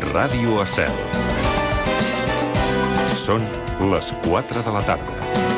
Ràdio Estel. Són les 4 de la tarda.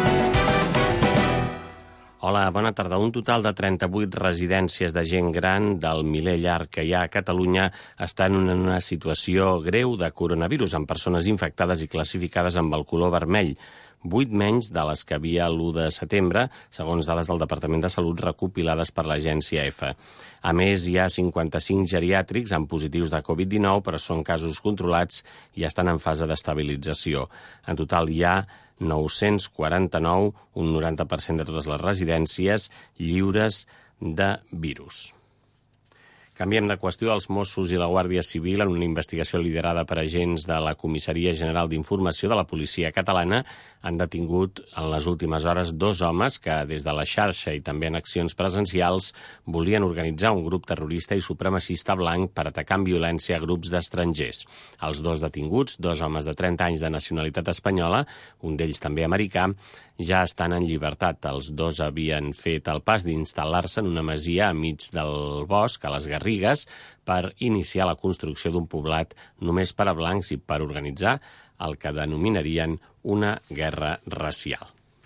Hola, bona tarda. Un total de 38 residències de gent gran del miler llarg que hi ha a Catalunya estan en una situació greu de coronavirus, amb persones infectades i classificades amb el color vermell. 8 menys de les que havia l'1 de setembre, segons dades del Departament de Salut recopilades per l'agència EFA. A més, hi ha 55 geriàtrics amb positius de Covid-19, però són casos controlats i estan en fase d'estabilització. En total hi ha 949, un 90% de totes les residències, lliures de virus. Canviem de qüestió. Els Mossos i la Guàrdia Civil, en una investigació liderada per agents de la Comissaria General d'Informació de la Policia Catalana, han detingut en les últimes hores 2 homes que, des de la xarxa i també en accions presencials, volien organitzar un grup terrorista i supremacista blanc per atacar amb violència a grups d'estrangers. Els 2 detinguts, 2 homes de 30 anys de nacionalitat espanyola, un d'ells també americà, ja estan en llibertat. Els 2 havien fet el pas d'instal·lar-se en una masia enmig del bosc, a les Garrigues, per iniciar la construcció d'un poblat només per a blancs i per organitzar el que denominarien una guerra racial.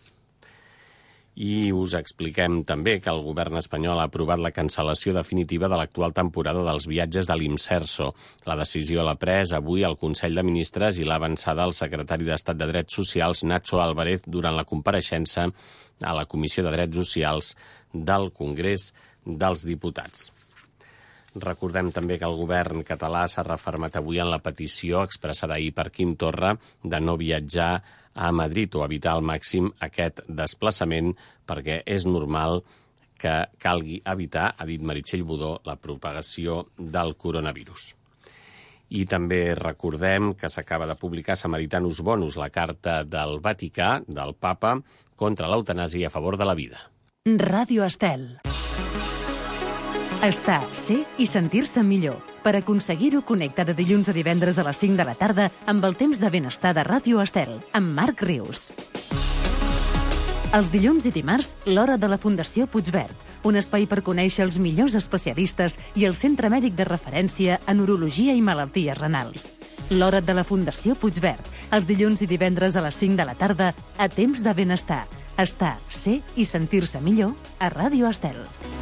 I us expliquem també que el govern espanyol ha aprovat la cancel·lació definitiva de l'actual temporada dels viatges de l'Imserso. La decisió l'ha pres avui el Consell de Ministres i l'ha avançada el secretari d'Estat de Drets Socials, Nacho Álvarez, durant la compareixença a la Comissió de Drets Socials del Congrés dels Diputats. Recordem també que el govern català s'ha refermat avui en la petició expressada ahir per Quim Torra de no viatjar a Madrid o evitar al màxim aquest desplaçament perquè és normal que calgui evitar, ha dit Meritxell Budó, la propagació del coronavirus. I també recordem que s'acaba de publicar Samaritanus Bonus, la carta del Vaticà, del Papa, contra l'eutanàsia i a favor de la vida. Ràdio Estel. Estar, ser i sentir-se millor. Per aconseguir-ho, connecta de dilluns a divendres a les 5 de la tarda amb el temps de benestar de Ràdio Estel, amb Marc Rius. Els dilluns i dimarts, l'hora de la Fundació Puigverd, un espai per conèixer els millors especialistes i el centre mèdic de referència en urologia i malalties renals. L'hora de la Fundació Puigverd, els dilluns i divendres a les 5 de la tarda, a temps de benestar. Estar, ser i sentir-se millor a Ràdio Estel.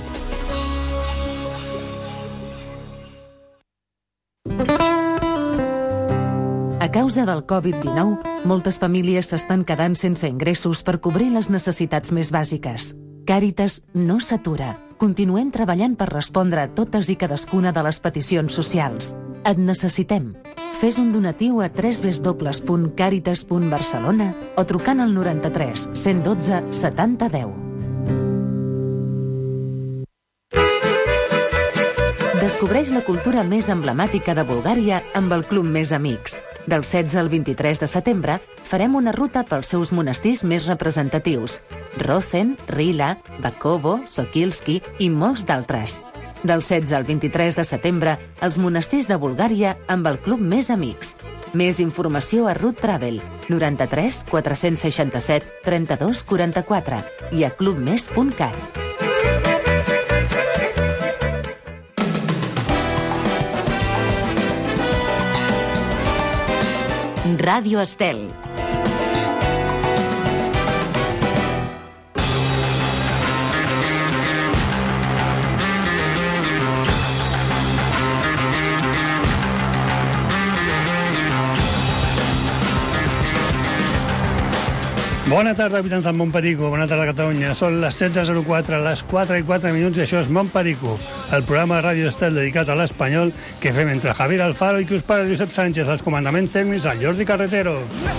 A causa del Covid-19, moltes famílies s'estan quedant sense ingressos per cobrir les necessitats més bàsiques. Càritas no s'atura. Continuem treballant per respondre a totes i cadascuna de les peticions socials. Et necessitem. Fes un donatiu a www.caritas.barcelona o trucant al 93 112 70 10. Descobreix la cultura més emblemàtica de Bulgària amb el Club Més Amics. Del 16 al 23 de setembre farem una ruta pels seus monestirs més representatius: Rozen, Rila, Bakovo, Sokilski i molts d'altres. Del 16 al 23 de setembre, els monestirs de Bulgària amb el Club Més Amics. Més informació a Route Travel, 93 467 32 44 i a clubmes.cat. Ràdio Estel. Bona tarda, habitants del Montperico. Bona tarda, Catalunya. Són les 16:04, les 4:04, i això és Montperico, el programa de Ràdio Estel dedicat a l'espanyol que fem entre Javier Alfaro i qui us parla Josep Sánchez, els comandaments tècnics a Jordi Carretero.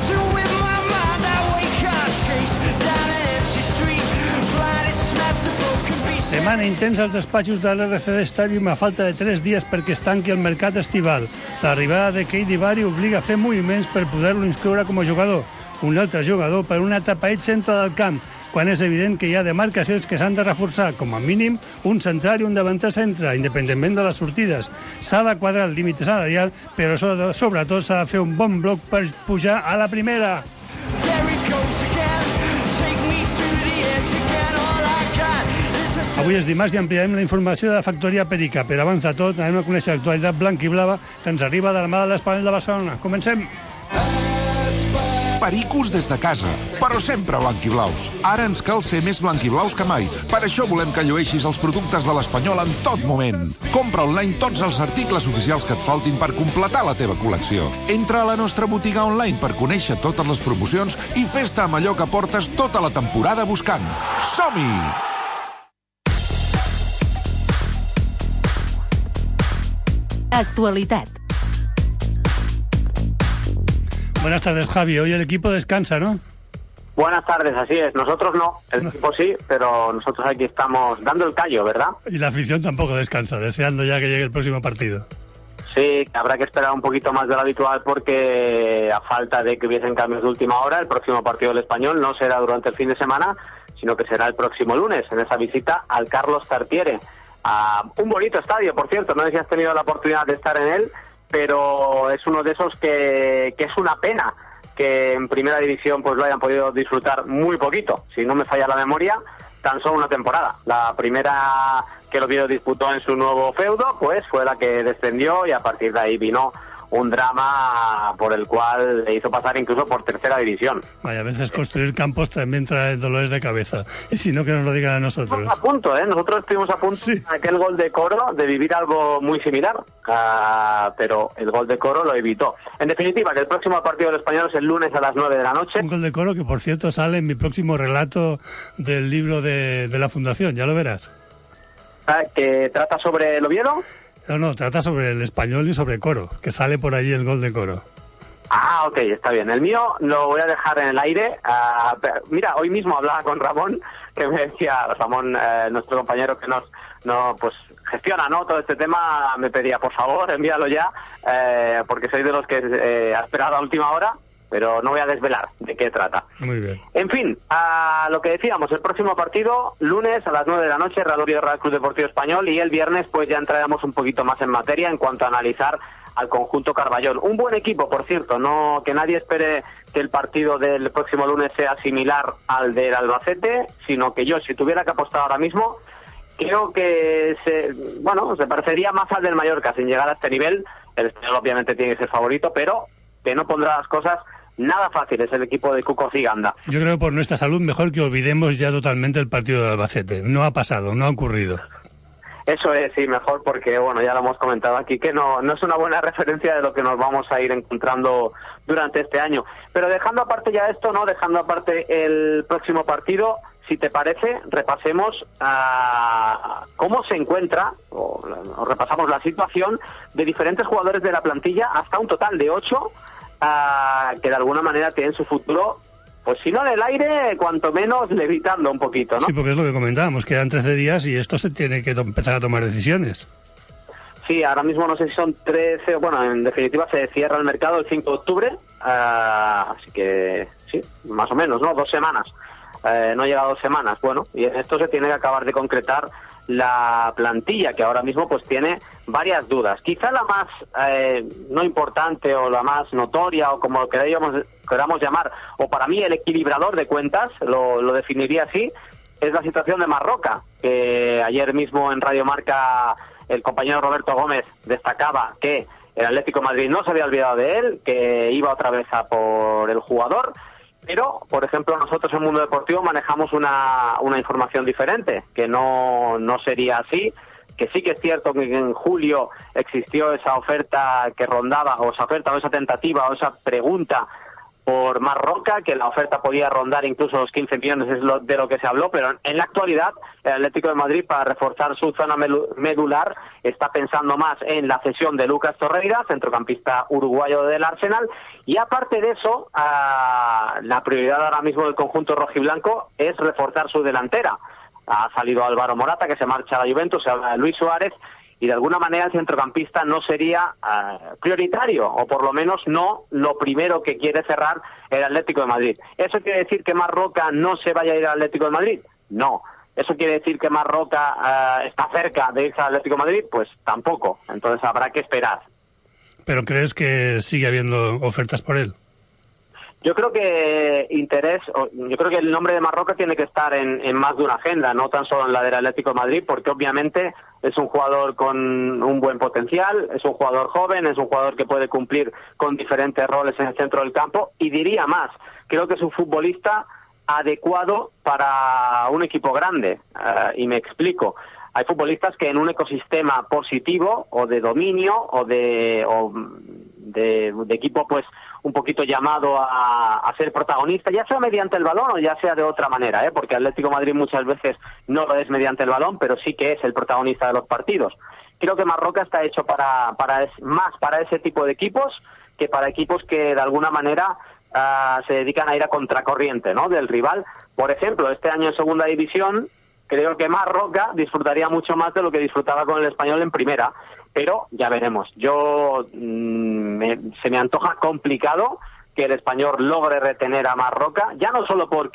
Setmana intensa als despatxos de l'RCD Stadium a falta de 3 dies perquè es tanqui el mercat estival. L'arribada de Keidi Bari obliga a fer moviments per poder-lo inscriure com a jugador. Un altre jugador per una tapaït centre del camp, quan és evident que hi ha demarcacions que s'han de reforçar, com a mínim un central i un davanter centre, independentment de les sortides. S'ha de quadrar el límit salarial, però sobretot s'ha de fer un bon bloc per pujar a la primera. Avui és dimarts i ampliarem la informació de la factoria Perica, però abans de tot anem a conèixer l'actualitat blanc-i-blava que ens arriba de la mà de l'Espanyol de Barcelona. Comencem! Pericos des de casa, però sempre blanquiblaus. Ara ens cal ser més blanquiblaus que mai. Per això volem que llueixis els productes de l'Espanyol en tot moment. Compra online tots els articles oficials que et faltin per completar la teva col·lecció. Entra a la nostra botiga online per conèixer totes les promocions i fes-te amb allò que portes tota la temporada buscant. Som-hi! Actualitat. Buenas tardes, Javi. Hoy el equipo descansa, ¿no? Buenas tardes, así es. Nosotros no, el equipo sí, pero nosotros aquí estamos dando el callo, ¿verdad? Y la afición tampoco descansa, deseando ya que llegue el próximo partido. Sí, habrá que esperar un poquito más de lo habitual porque a falta de que hubiesen cambios de última hora, el próximo partido del Español no será durante el fin de semana, sino que será el próximo lunes, en esa visita al Carlos Tartiere. Un bonito estadio, por cierto, no sé si has tenido la oportunidad de estar en él, pero es uno de esos que es una pena que en primera división pues lo hayan podido disfrutar muy poquito. Si no me falla la memoria, tan solo una temporada. La primera que el Oviedo disputó en su nuevo feudo pues fue la que descendió y a partir de ahí vino un drama por el cual le hizo pasar incluso por tercera división. Vaya, a veces construir campos también trae dolores de cabeza. Y si no, que nos lo digan a nosotros. Estuvimos a punto, ¿eh? Nosotros estuvimos a punto en aquel gol de Coro de vivir algo muy similar, pero el gol de Coro lo evitó. En definitiva, que el próximo partido del Español es el lunes a las 9 de la noche. Un gol de Coro que, por cierto, sale en mi próximo relato del libro de la Fundación, ya lo verás. ¿Que trata sobre el Oviedo? No, trata sobre el Español y sobre Coro, que sale por allí el gol de Coro. Ah, ok, está bien. El mío lo voy a dejar en el aire. Mira, hoy mismo hablaba con Ramón, que me decía, Ramón, nuestro compañero que nos gestiona, ¿no?, todo este tema, me pedía, por favor, envíalo ya, porque soy de los que ha esperado a última hora, pero no voy a desvelar de qué trata. Muy bien. En fin, a lo que decíamos, el próximo partido, lunes a las 9 de la noche, Real Oviedo Real Club Deportivo Español, y el viernes pues ya entraremos un poquito más en materia en cuanto a analizar al conjunto Carballón. Un buen equipo, por cierto, no que nadie espere que el partido del próximo lunes sea similar al del Albacete, sino que yo, si tuviera que apostar ahora mismo, creo que se parecería más al del Mallorca, sin llegar a este nivel. El Español obviamente tiene que ser favorito, pero que no pondrá las cosas nada fáciles el equipo de Cuco Ciganda. Yo creo que por nuestra salud mejor que olvidemos ya totalmente el partido del Albacete. No ha pasado, no ha ocurrido. Eso es, sí, mejor porque, bueno, ya lo hemos comentado aquí, que no es una buena referencia de lo que nos vamos a ir encontrando durante este año. Pero dejando aparte ya esto, ¿no? Dejando aparte el próximo partido, si te parece, repasemos cómo se encuentra, o repasamos la situación de diferentes jugadores de la plantilla, hasta un total de 8, que de alguna manera tienen su futuro, pues si no en el aire, cuanto menos levitando un poquito, ¿no? Sí, porque es lo que comentábamos, quedan 13 días y esto se tiene que empezar a tomar decisiones. Sí, ahora mismo no sé si son 13, bueno, en definitiva se cierra el mercado el 5 de octubre, así que sí, más o menos, ¿no? 2 semanas, no llega a 2 semanas, bueno, y en esto se tiene que acabar de concretar la plantilla, que ahora mismo pues tiene varias dudas. Quizá la más no importante o la más notoria o como lo queramos llamar, o para mí el equilibrador de cuentas, lo definiría así, es la situación de Marroca, que ayer mismo en Radio Marca el compañero Roberto Gómez destacaba que el Atlético de Madrid no se había olvidado de él, que iba otra vez a por el jugador. Pero, por ejemplo, nosotros en Mundo Deportivo manejamos una información diferente, que no sería así, que sí que es cierto que en julio existió esa oferta que rondaba, o esa tentativa, o esa pregunta por Marroca, que la oferta podía rondar incluso los 15 millones, es de lo que se habló, pero en la actualidad el Atlético de Madrid, para reforzar su zona medular, está pensando más en la cesión de Lucas Torreira, centrocampista uruguayo del Arsenal, y aparte de eso, la prioridad ahora mismo del conjunto rojiblanco es reforzar su delantera. Ha salido Álvaro Morata, que se marcha a la Juventus, se habla de Luis Suárez, y de alguna manera el centrocampista no sería prioritario, o por lo menos no lo primero que quiere cerrar el Atlético de Madrid. ¿Eso quiere decir que Marroca no se vaya a ir al Atlético de Madrid? No. ¿Eso quiere decir que Marroca está cerca de irse al Atlético de Madrid? Pues tampoco. Entonces habrá que esperar. ¿Pero crees que sigue habiendo ofertas por él? Yo creo que el nombre de Marroca tiene que estar en más de una agenda, no tan solo en la del Atlético de Madrid, porque obviamente es un jugador con un buen potencial, es un jugador joven, es un jugador que puede cumplir con diferentes roles en el centro del campo, y diría más, creo que es un futbolista adecuado para un equipo grande, y me explico. Hay futbolistas que en un ecosistema positivo o de dominio o de equipo pues un poquito llamado a ser protagonista, ya sea mediante el balón o ya sea de otra manera, porque Atlético de Madrid muchas veces no lo es mediante el balón, pero sí que es el protagonista de los partidos. Creo que Marroca está hecho más para ese tipo de equipos que para equipos que de alguna manera se dedican a ir a contracorriente, ¿no?, del rival. Por ejemplo, este año en segunda división creo que Marroca disfrutaría mucho más de lo que disfrutaba con el Español en primera, pero ya veremos. Se me antoja complicado que el Español logre retener a Marroca, ya no solo por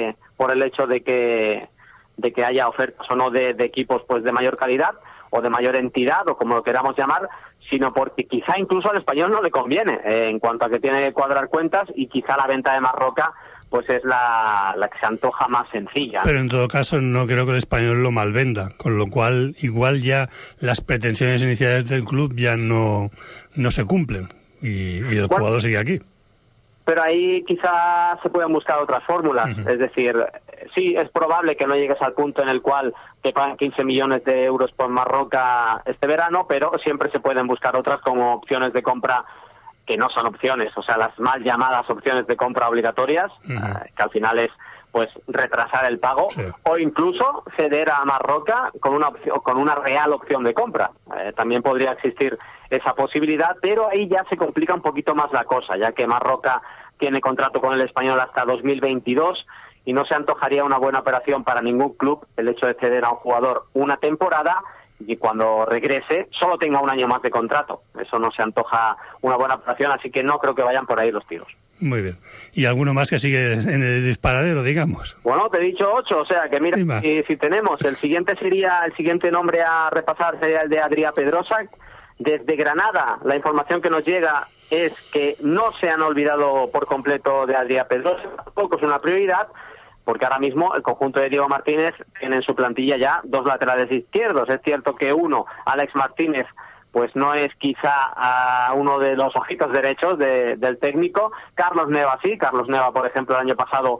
el hecho de que haya ofertas o no de equipos pues de mayor calidad o de mayor entidad o como lo queramos llamar, sino porque quizá incluso al Español no le conviene en cuanto a que tiene que cuadrar cuentas, y quizá la venta de Marroca pues es la que se antoja más sencilla. Pero en todo caso no creo que el Español lo malvenda, con lo cual igual ya las pretensiones iniciales del club ya no se cumplen y el jugador sigue aquí. Pero ahí quizá se pueden buscar otras fórmulas. Es decir, sí, es probable que no llegues al punto en el cual te pagan 15 millones de euros por Marroca este verano, pero siempre se pueden buscar otras como opciones de compra que no son opciones, o sea, las mal llamadas opciones de compra obligatorias, que al final es pues retrasar el pago, o incluso ceder a Marroca con una real opción de compra. También podría existir esa posibilidad, pero ahí ya se complica un poquito más la cosa, ya que Marroca tiene contrato con el Español hasta 2022 y no se antojaría una buena operación para ningún club el hecho de ceder a un jugador una temporada y cuando regrese solo tenga un año más de contrato. Eso no se antoja una buena operación, así que no creo que vayan por ahí los tiros. Muy bien. ¿Y alguno más que sigue en el disparadero, digamos? Bueno, te he dicho 8, o sea que mira, si tenemos, el siguiente nombre a repasar sería el de Adrià Pedrosa. Desde Granada, la información que nos llega es que no se han olvidado por completo de Adrià Pedrosa, tampoco es una prioridad, porque ahora mismo el conjunto de Diego Martínez tiene en su plantilla ya 2 laterales izquierdos. Es cierto que uno, Alex Martínez, pues no es quizá uno de los ojitos derechos del técnico. Carlos Neva sí, Carlos Neva, por ejemplo, el año pasado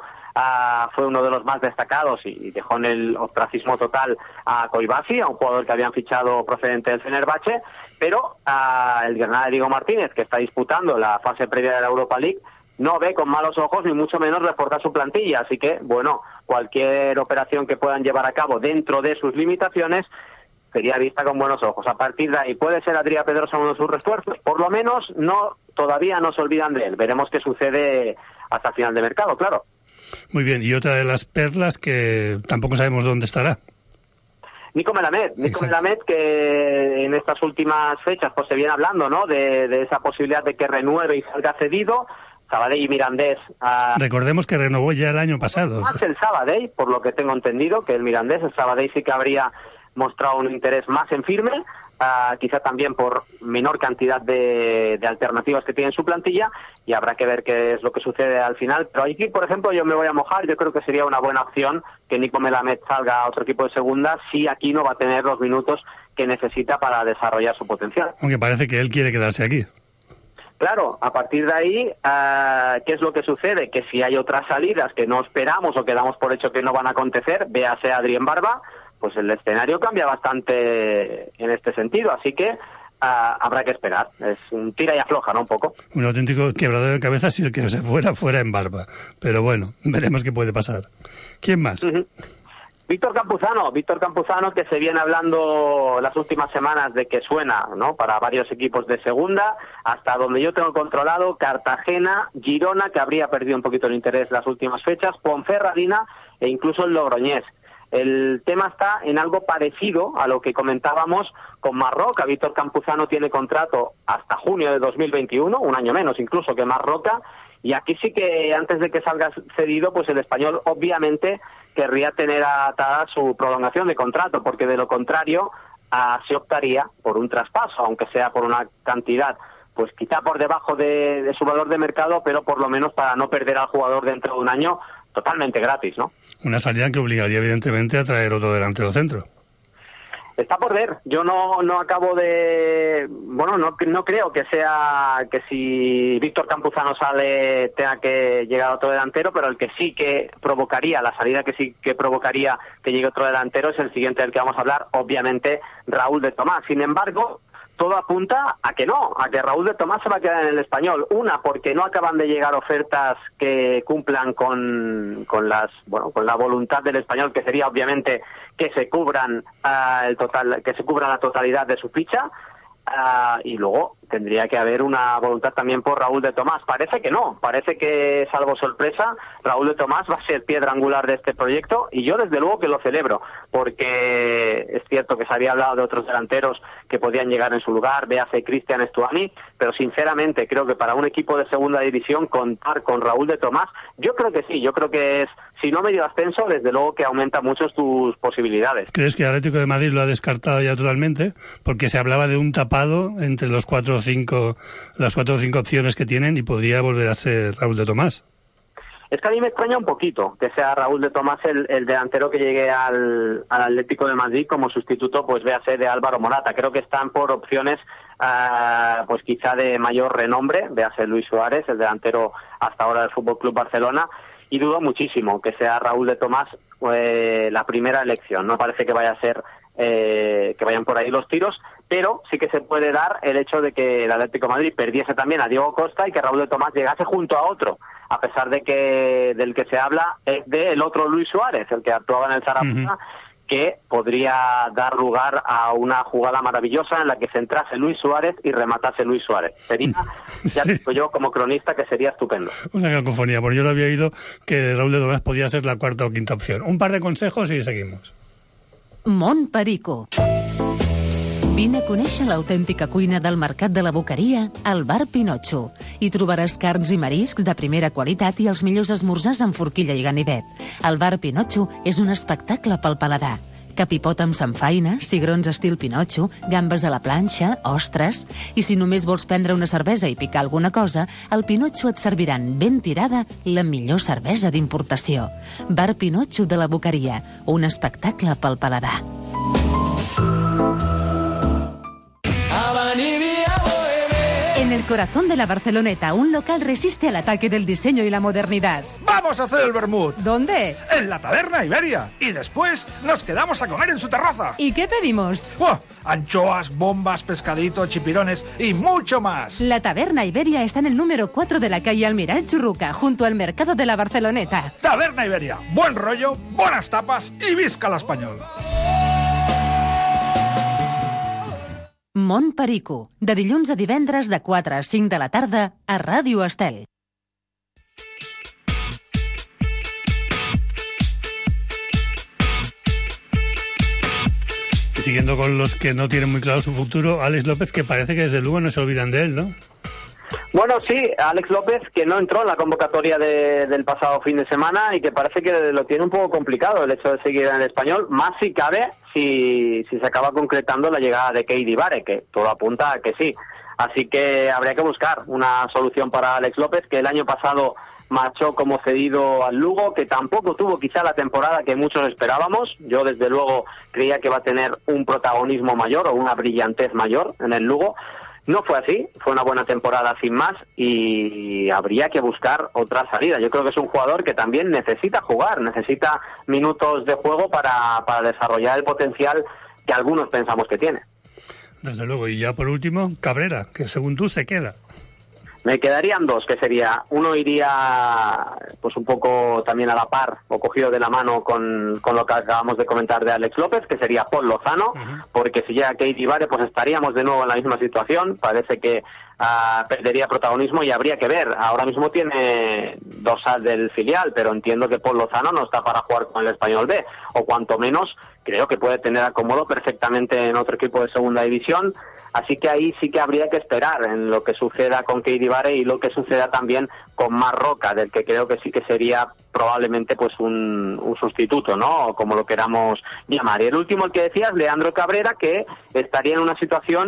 fue uno de los más destacados y dejó en el ostracismo total a Koibasi, a un jugador que habían fichado procedente del Fenerbahce, pero el Granada de Diego Martínez, que está disputando la fase previa de la Europa League, no ve con malos ojos ni mucho menos reforzar su plantilla, así que, bueno, cualquier operación que puedan llevar a cabo dentro de sus limitaciones sería vista con buenos ojos. A partir de ahí, ¿puede ser Adrià Pedrosa uno de sus refuerzos? Por lo menos todavía no se olvidan de él. Veremos qué sucede hasta el final de mercado, claro. Muy bien, y otra de las perlas que tampoco sabemos dónde estará. Nico Melamed, que en estas últimas fechas pues se viene hablando, ¿no?, de esa posibilidad de que renueve y salga cedido. Sabadell y Mirandés. Recordemos que renovó ya el año pasado. Más el Sabadell, por lo que tengo entendido, que el Mirandés. El Sabadell sí que habría mostrado un interés más en firme, quizá también por menor cantidad de alternativas que tiene en su plantilla, y habrá que ver qué es lo que sucede al final. Pero aquí, por ejemplo, yo me voy a mojar. Yo creo que sería una buena opción que Nico Melamed salga a otro equipo de segunda si aquí no va a tener los minutos que necesita para desarrollar su potencial. Aunque parece que él quiere quedarse aquí. Claro, a partir de ahí, ¿qué es lo que sucede? Que si hay otras salidas que no esperamos o que damos por hecho que no van a acontecer, véase Adrián Barba, pues el escenario cambia bastante en este sentido. Así que habrá que esperar. Es un tira y afloja, ¿no? Un poco. Un auténtico quebradero de cabeza si el que se fuera en Barba. Pero bueno, veremos qué puede pasar. ¿Quién más? Víctor Campuzano, que se viene hablando las últimas semanas de que suena, ¿no?, para varios equipos de segunda, hasta donde yo tengo controlado, Cartagena, Girona, que habría perdido un poquito el interés las últimas fechas, Ponferradina e incluso el Logroñés. El tema está en algo parecido a lo que comentábamos con Marroca. Víctor Campuzano tiene contrato hasta junio de 2021, un año menos incluso que Marroca, y aquí sí que antes de que salga cedido, pues el Español obviamente querría tener atada su prolongación de contrato, porque de lo contrario se optaría por un traspaso, aunque sea por una cantidad pues quizá por debajo de su valor de mercado, pero por lo menos para no perder al jugador dentro de un año totalmente gratis, ¿no? Una salida que obligaría evidentemente a traer otro delantero centro. Está por ver. Yo no acabo de... Bueno, no creo que sea que si Víctor Campuzano sale tenga que llegar otro delantero, pero el que sí que provocaría, la salida que sí que provocaría que llegue otro delantero es el siguiente del que vamos a hablar, obviamente Raúl de Tomás. Sin embargo, todo apunta a que no, a que Raúl de Tomás se va a quedar en el Español. Una, porque no acaban de llegar ofertas que cumplan con la voluntad del Español, que sería obviamente que se cubran la totalidad de su ficha. Y luego tendría que haber una voluntad también por Raúl de Tomás. Parece que no, parece que, salvo sorpresa, Raúl de Tomás va a ser piedra angular de este proyecto, y yo desde luego que lo celebro, porque es cierto que se había hablado de otros delanteros que podían llegar en su lugar, véase Cristian Stuani, pero sinceramente creo que para un equipo de segunda división contar con Raúl de Tomás, yo creo que sí, yo creo que es, si no medio ascenso, desde luego que aumenta mucho tus posibilidades. ¿Crees que el Atlético de Madrid lo ha descartado ya totalmente? Porque se hablaba de un tapado entre las 4 o 5 opciones que tienen, y podría volver a ser Raúl de Tomás. Es que a mí me extraña un poquito que sea Raúl de Tomás el delantero que llegue al Atlético de Madrid como sustituto, pues véase de Álvaro Morata. Creo que están por opciones pues quizá de mayor renombre, véase Luis Suárez, el delantero hasta ahora del Fútbol Club Barcelona, y dudo muchísimo que sea Raúl de Tomás la primera elección. No parece que vaya a ser que vayan por ahí los tiros, pero sí que se puede dar el hecho de que el Atlético de Madrid perdiese también a Diego Costa y que Raúl de Tomás llegase junto a otro, a pesar de que del que se habla es del otro Luis Suárez, el que actuaba en el Zaragoza, que podría dar lugar a una jugada maravillosa en la que se entrase Luis Suárez y rematase Luis Suárez. Sería, ya digo yo como cronista, que sería estupendo. Una cacofonía, porque yo lo había oído que Raúl de Tomás podía ser la cuarta o quinta opción. Un par de consejos y seguimos. Mont Perico. Vine a conèixer l'autèntica cuina del Mercat de la Boqueria al Bar Pinotxo. Hi trobaràs carns i mariscs de primera qualitat i els millors esmorzars amb forquilla i ganivet. El Bar Pinotxo és un espectacle pel paladar. Capipot amb samfaina, cigrons estil Pinotxo, gambes a la planxa, ostres... I si només vols prendre una cervesa i picar alguna cosa, al Pinotxo et serviran ben tirada la millor cervesa d'importació. Bar Pinotxo de la Boqueria, un espectacle pel paladar. En el corazón de la Barceloneta, un local resiste al ataque del diseño y la modernidad. ¡Vamos a hacer el vermut! ¿Dónde? En la Taberna Iberia. Y después nos quedamos a comer en su terraza. ¿Y qué pedimos? ¡Buah! Anchoas, bombas, pescaditos, chipirones y mucho más. La Taberna Iberia está en el número 4 de la calle Almiral Churruca, junto al mercado de la Barceloneta. Taberna Iberia. Buen rollo, buenas tapas y visca l'espanyol. Mont Perico, de dilluns a divendres de 4 a 5 de la tarda a Ràdio Estel. Siguiendo con los que no tienen muy claro su futuro, Alex López, que parece que desde luego no se olvidan de él, ¿no? Bueno, sí, Alex López, que no entró en la convocatoria del pasado fin de semana y que parece que lo tiene un poco complicado el hecho de seguir en el Español, más si cabe si se acaba concretando la llegada de Keidi Bare, que todo apunta a que sí. Así que habría que buscar una solución para Alex López, que el año pasado marchó como cedido al Lugo, que tampoco tuvo quizá la temporada que muchos esperábamos. Yo desde luego creía que va a tener un protagonismo mayor o una brillantez mayor en el Lugo. No fue así, fue una buena temporada sin más y habría que buscar otra salida. Yo creo que es un jugador que también necesita jugar, necesita minutos de juego para desarrollar el potencial que algunos pensamos que tiene. Desde luego, y ya por último, Cabrera, que según tú se queda. Me quedarían dos, que sería, uno iría pues un poco también a la par o cogido de la mano con lo que acabamos de comentar de Alex López, que sería Paul Lozano, porque si llega Keidi Bare pues estaríamos de nuevo en la misma situación. Parece que perdería protagonismo y habría que ver. Ahora mismo tiene dorsal del filial, pero entiendo que Paul Lozano no está para jugar con el Español B, o cuanto menos creo que puede tener acomodo perfectamente en otro equipo de segunda división. Así que ahí sí que habría que esperar en lo que suceda con Keidi Bare y lo que suceda también con Marroca, del que creo que sí que sería probablemente pues un sustituto, ¿no? O como lo queramos llamar. Y el último, el que decías, Leandro Cabrera, que estaría en una situación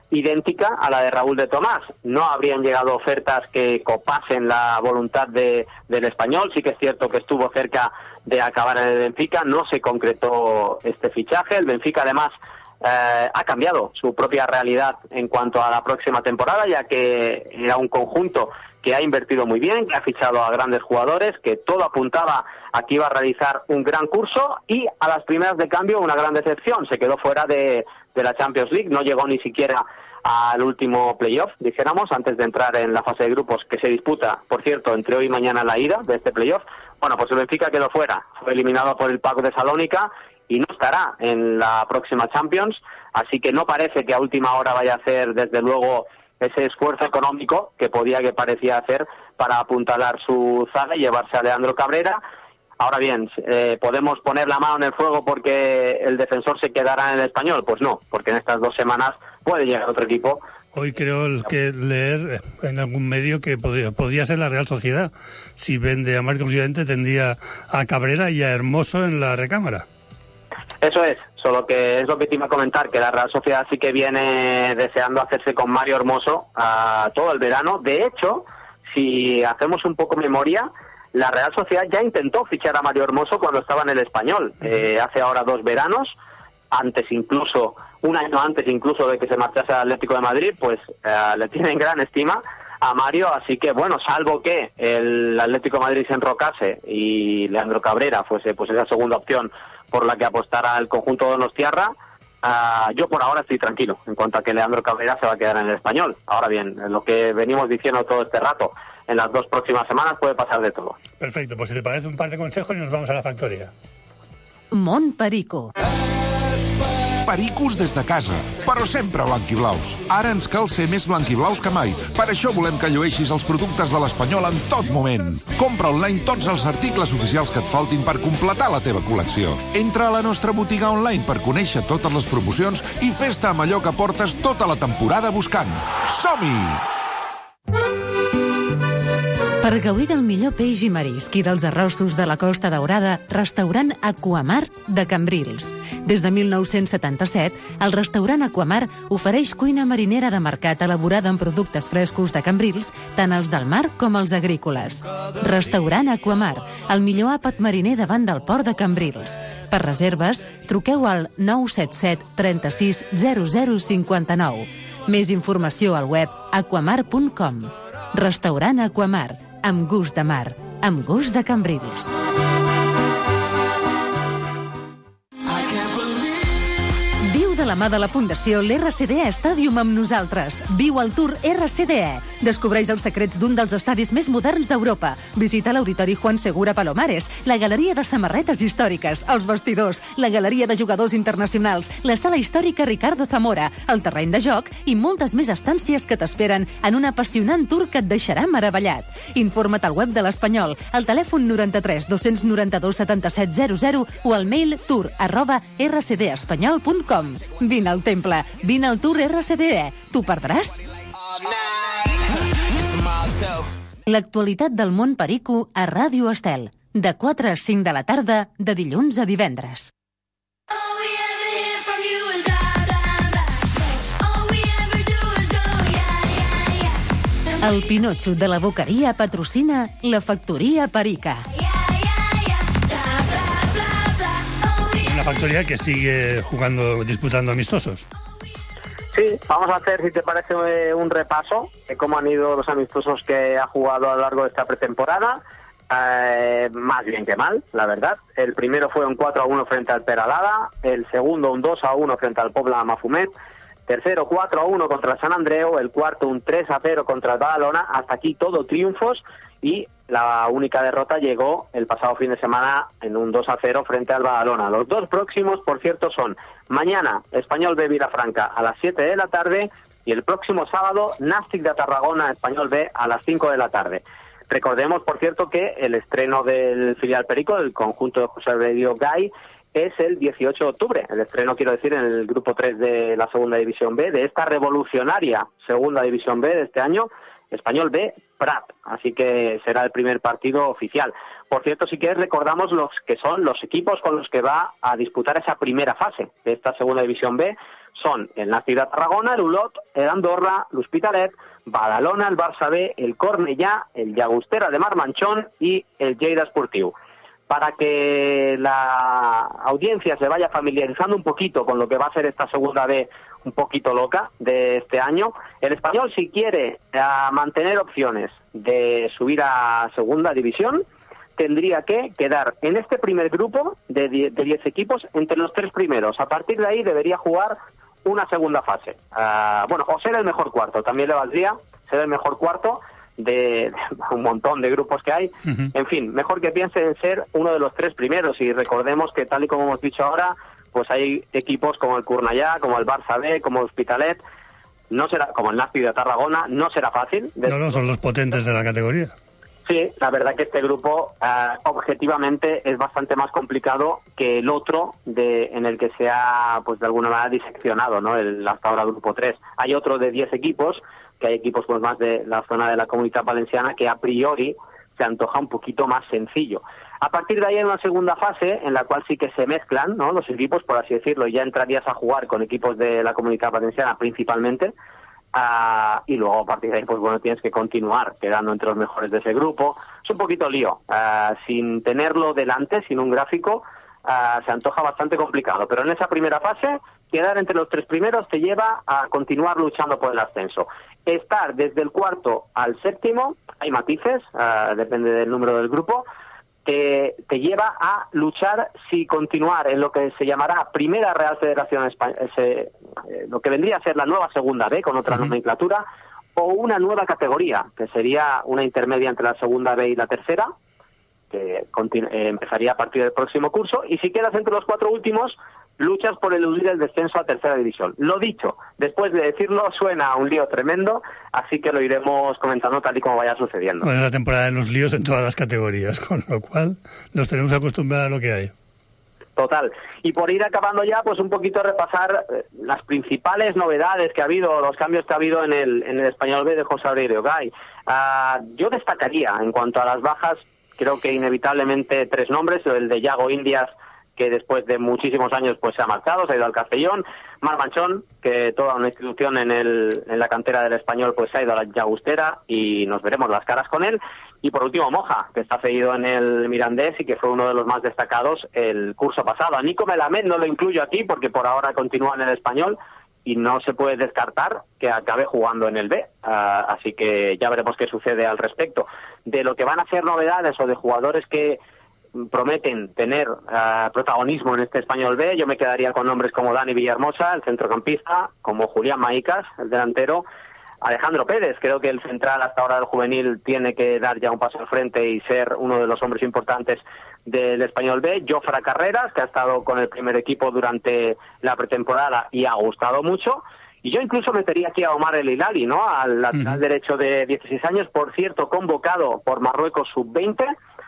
idéntica a la de Raúl de Tomás. No habrían llegado ofertas que copasen la voluntad del español. Sí que es cierto que estuvo cerca de acabar en el Benfica, no se concretó este fichaje. El Benfica además ha cambiado su propia realidad en cuanto a la próxima temporada, ya que era un conjunto que ha invertido muy bien, que ha fichado a grandes jugadores, que todo apuntaba a que iba a realizar un gran curso, y a las primeras de cambio una gran decepción. Se quedó fuera de la Champions League, no llegó ni siquiera al último playoff, dijéramos, antes de entrar en la fase de grupos que se disputa, por cierto, entre hoy y mañana la ida de este playoff. Bueno, pues el Benfica quedó fuera, fue eliminado por el PAOK de Salónica y no estará en la próxima Champions, así que no parece que a última hora vaya a hacer, desde luego, ese esfuerzo económico que parecía hacer para apuntalar su zaga y llevarse a Leandro Cabrera. Ahora bien, ¿podemos poner la mano en el fuego porque el defensor se quedará en el Español? Pues no, porque en estas 2 semanas puede llegar otro equipo. Hoy creo que leer en algún medio que podría ser la Real Sociedad. Si vende a Marcos Llorente, tendría a Cabrera y a Hermoso en la recámara. Eso es, solo que es lo que te iba a comentar, que la Real Sociedad sí que viene deseando hacerse con Mario Hermoso todo el verano. De hecho, si hacemos un poco memoria, la Real Sociedad ya intentó fichar a Mario Hermoso cuando estaba en el Español, hace ahora 2 veranos, un año antes incluso de que se marchase al Atlético de Madrid, pues le tienen gran estima a Mario, así que bueno, salvo que el Atlético de Madrid se enrocase y Leandro Cabrera fuese pues esa segunda opción por la que apostara el conjunto donostiarra, yo por ahora estoy tranquilo en cuanto a que Leandro Cabrera se va a quedar en el Español. Ahora bien, lo que venimos diciendo todo este rato, en las 2 próximas semanas puede pasar de todo. Perfecto, pues si te parece un par de consejos y nos vamos a la factoria. Mont Perico. Pericos des de casa, però sempre blanquiblaus. Ara ens cal ser més blanquiblaus que mai. Per això volem que llueixis els productes de l'Espanyol en tot moment. Compra online tots els articles oficials que et faltin per completar la teva col·lecció. Entra a la nostra botiga online per conèixer totes les promocions i fes-te amb allò que portes tota la temporada buscant. Som-hi! Per gaudir del millor peix i marisc i dels arrossos de la Costa Daurada, restaurant Aquamar de Cambrils. Des de 1977, el restaurant Aquamar ofereix cuina marinera de mercat elaborada amb productes frescos de Cambrils, tant els del mar com els agrícoles. Restaurant Aquamar, el millor àpat mariner davant del port de Cambrils. Per reserves, truqueu al 977 36 0059. Més informació al web aquamar.com. Restaurant Aquamar, amb gust de mar, amb gust de Cambrils. Viu de la mà de la Fundació l'RCDE Stadium amb nosaltres. Viu el Tour RCDE. Descobreix els secrets d'un dels estadis més moderns d'Europa. Visita l'Auditori Juan Segura Palomares, la Galeria de Samarretes Històriques, els vestidors, la Galeria de Jugadors Internacionals, la Sala Històrica Ricardo Zamora, el terreny de joc i moltes més estàncies que t'esperen en un apassionant tour que et deixarà meravellat. Informa't al web de l'Espanyol, al telèfon 93 292 77 00 o al mail tour@rcdespanyol.com. Vine al temple, vine al Tour RCDE. T'ho perdràs? L'actualitat del món perico a Ràdio Estel. De 4 a 5 de la tarda, de dilluns a divendres. El Pinotxo de la Boqueria patrocina la Factoria Perica. Una factoría que sigue disputando amistosos. Sí, vamos a hacer, si te parece, un repaso de cómo han ido los amistosos que ha jugado a lo largo de esta pretemporada. Más bien que mal, la verdad. El primero fue un 4-1 frente al Peralada, el segundo un 2-1 frente al Pobla Mafumet, tercero 4-1 contra el Sant Andreu, el cuarto un 3-0 contra el Badalona. Hasta aquí todo triunfos, y la única derrota llegó el pasado fin de semana en un 2-0 frente al Badalona. Los 2 próximos, por cierto, son mañana Español B Vilafranca a las 7 de la tarde y el próximo sábado Nàstic de Tarragona Español B a las 5 de la tarde. Recordemos, por cierto, que el estreno del filial Perico, del conjunto de José Aurelio Gay, es el 18 de octubre. El estreno, quiero decir, en el grupo 3 de la Segunda División B, de esta revolucionaria Segunda División B de este año, Español B Prat. Así que será el primer partido oficial. Por cierto, si quieres, recordamos los que son los equipos con los que va a disputar esa primera fase de esta Segunda División B. son el Nasti de Tarragona, el Olot, el Andorra, l'Hospitalet, Badalona, el Barça B, el Cornellà, el Llagostera de Marmanchón y el Lleida Esportiu. Para que la audiencia se vaya familiarizando un poquito con lo que va a ser esta segunda B un poquito loca de este año, el Español, si quiere mantener opciones de subir a segunda división, tendría que quedar en este primer grupo de 10 equipos entre los 3 primeros. A partir de ahí debería jugar una segunda fase. O ser el mejor cuarto, también le valdría ser el mejor cuarto de un montón de grupos que hay. En fin, mejor que piense en ser uno de los 3 primeros, y recordemos que, tal y como hemos dicho ahora, pues hay equipos como el Cornellà, como el Barça B, como el Hospitalet, no será, como el Nasti de Tarragona, no será fácil. No, son los potentes de la categoría. Sí, la verdad que este grupo objetivamente es bastante más complicado que el otro en el que se ha, pues de alguna manera, diseccionado, ¿no? Hasta ahora grupo 3. Hay otro de 10 equipos, que hay equipos pues más de la zona de la Comunitat Valenciana, que a priori se antoja un poquito más sencillo. A partir de ahí hay una segunda fase en la cual sí que se mezclan, ¿no?, los equipos, por así decirlo, y ya entrarías a jugar con equipos de la Comunitat Valenciana principalmente, y luego a partir de ahí, pues bueno, tienes que continuar quedando entre los mejores de ese grupo. Es un poquito lío, sin tenerlo delante, sin un gráfico, se antoja bastante complicado, pero en esa primera fase, quedar entre los 3 primeros te lleva a continuar luchando por el ascenso. Estar desde el 4º al 7º, hay matices, depende del número del grupo, te lleva a luchar si continuar en lo que se llamará Primera Real Federación Española, lo que vendría a ser la nueva Segunda B, con otra nomenclatura, o una nueva categoría, que sería una intermedia entre la Segunda B y la Tercera, que empezaría a partir del próximo curso, y si quedas entre los 4 últimos, luchas por eludir el descenso a Tercera División. Lo dicho, después de decirlo, suena a un lío tremendo, así que lo iremos comentando tal y como vaya sucediendo. Bueno, es la temporada de los líos en todas las categorías, con lo cual nos tenemos acostumbrados a lo que hay. Total. Y por ir acabando ya, pues un poquito repasar las principales novedades que ha habido, los cambios que ha habido en el Español B de José Aurelio Gay. Yo destacaría, en cuanto a las bajas, creo que inevitablemente 3 nombres: el de Yago Indias, que después de muchísimos años pues se ha marchado, se ha ido al Castellón; Marmanchón, que toda una institución en la cantera del Español, pues se ha ido a la Llagostera y nos veremos las caras con él; y por último Moja, que está cedido en el Mirandés y que fue uno de los más destacados el curso pasado. A Nico Melamed no lo incluyo aquí porque por ahora continúa en el Español y no se puede descartar que acabe jugando en el B, así que ya veremos qué sucede al respecto. De lo que van a ser novedades o de jugadores que prometen tener protagonismo en este Español B, yo me quedaría con nombres como Dani Villahermosa, el centrocampista, como Julián Maicas, el delantero, Alejandro Pérez. Creo que el central hasta ahora del juvenil tiene que dar ya un paso al frente y ser uno de los hombres importantes del Español B. Jofra Carreras, que ha estado con el primer equipo durante la pretemporada y ha gustado mucho. Y yo incluso metería aquí a Omar El Hilali, ¿no?, al lateral derecho de 16 años, por cierto, convocado por Marruecos Sub-20,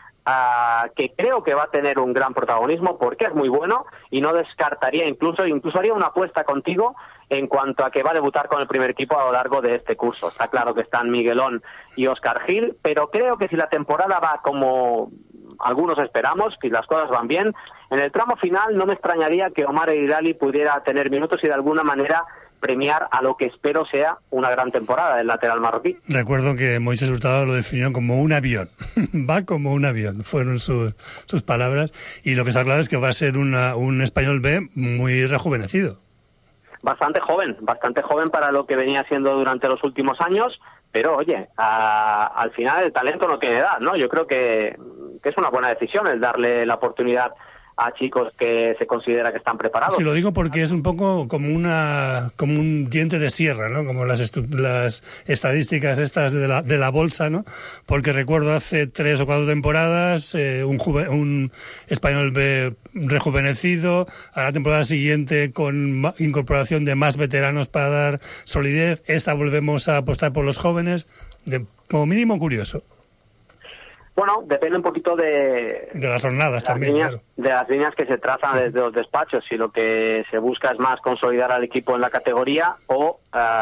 que creo que va a tener un gran protagonismo porque es muy bueno, y no descartaría, incluso haría una apuesta contigo en cuanto a que va a debutar con el primer equipo a lo largo de este curso. Está claro que están Miguelón y Óscar Gil, pero creo que si la temporada va como algunos esperamos, si las cosas van bien, en el tramo final no me extrañaría que Omar El Hilali pudiera tener minutos y de alguna manera premiar a lo que espero sea una gran temporada del lateral marroquí. Recuerdo que Moisés Hurtado lo definió como un avión. Va como un avión, fueron sus palabras. Y lo que está claro es que va a ser un Español B muy rejuvenecido. Bastante joven para lo que venía siendo durante los últimos años, pero oye, al final el talento no tiene edad, ¿no? Yo creo que es una buena decisión el darle la oportunidad a chicos que se considera que están preparados. Sí, lo digo porque es un poco como un diente de sierra, ¿no? Como las estadísticas estas de la bolsa, ¿no? Porque recuerdo hace 3 o 4 temporadas un Español B rejuvenecido, a la temporada siguiente con incorporación de más veteranos para dar solidez. Esta volvemos a apostar por los jóvenes, como mínimo curioso. Bueno, depende un poquito de las jornadas también, claro. De las líneas que se trazan desde los despachos, si lo que se busca es más consolidar al equipo en la categoría o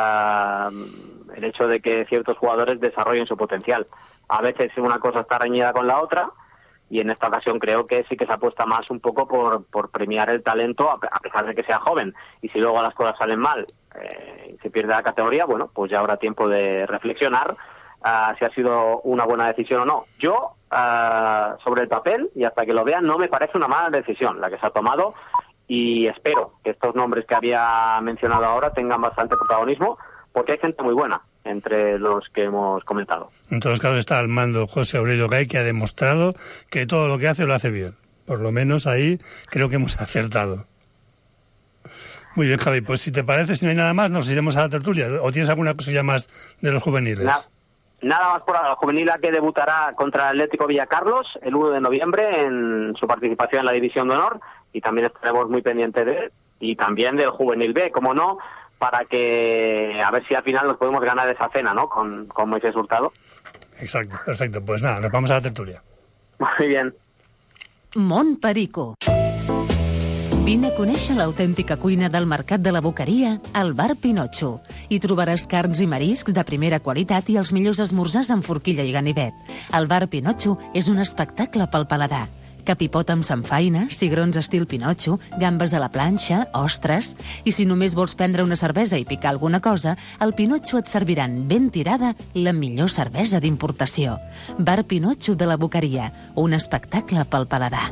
el hecho de que ciertos jugadores desarrollen su potencial. A veces una cosa está reñida con la otra y en esta ocasión creo que sí que se apuesta más un poco por premiar el talento, a pesar de que sea joven. Y si luego las cosas salen mal y se pierde la categoría, bueno, pues ya habrá tiempo de reflexionar si ha sido una buena decisión o no. Yo, sobre el papel, y hasta que lo vean, no me parece una mala decisión la que se ha tomado, y espero que estos nombres que había mencionado ahora tengan bastante protagonismo, porque hay gente muy buena entre los que hemos comentado. En todos los casos está al mando José Aurelio Gay, que ha demostrado que todo lo que hace lo hace bien. Por lo menos ahí creo que hemos acertado. Muy bien, Javi, pues si te parece, si no hay nada más, nos iremos a la tertulia. ¿O tienes alguna cosilla más de los juveniles? Nada más por ahora. La juvenil que debutará contra el Atlético Villacarlos el 1 de noviembre en su participación en la División de Honor, y también estaremos muy pendientes de él, y también del juvenil B, como no, para que a ver si al final nos podemos ganar esa cena, ¿no?, con Moisés Hurtado. Exacto, perfecto. Pues nada, nos vamos a la tertulia. Muy bien. Mont Perico. Vine a conèixer l'autèntica cuina del Mercat de la Boqueria al Bar Pinotxo. Hi trobaràs carns i mariscs de primera qualitat i els millors esmorzars amb forquilla i ganivet. El Bar Pinotxo és un espectacle pel paladar. Capipot amb samfaina, cigrons estil Pinotxo, gambes a la planxa, ostres... I si només vols prendre una cervesa i picar alguna cosa, al Pinotxo et serviran ben tirada la millor cervesa d'importació. Bar Pinotxo de la Boqueria, un espectacle pel paladar.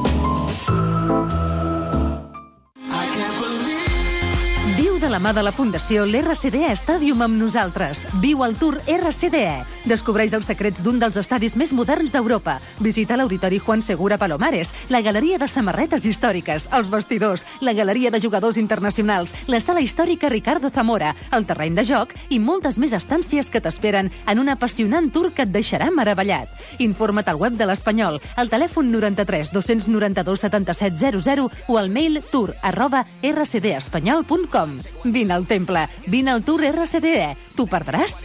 Viu de la mà de la Fundació l'RCDE Stadium amb nosaltres. Viu el Tour RCDE. Descobreix els secrets d'un dels estadis més moderns d'Europa. Visita l'Auditori Juan Segura Palomares, la Galeria de Samarretes Històriques, els vestidors, la Galeria de Jugadors Internacionals, la Sala Històrica Ricardo Zamora, el terreny de joc i moltes més estàncies que t'esperen en un apassionant tour que et deixarà meravellat. Informa't al web de l'Espanyol, al telèfon 93 292 77 00 o al mail tour@rcdespanyol.com. Vine al temple, vine al Tour RCDE. T'ho perdràs?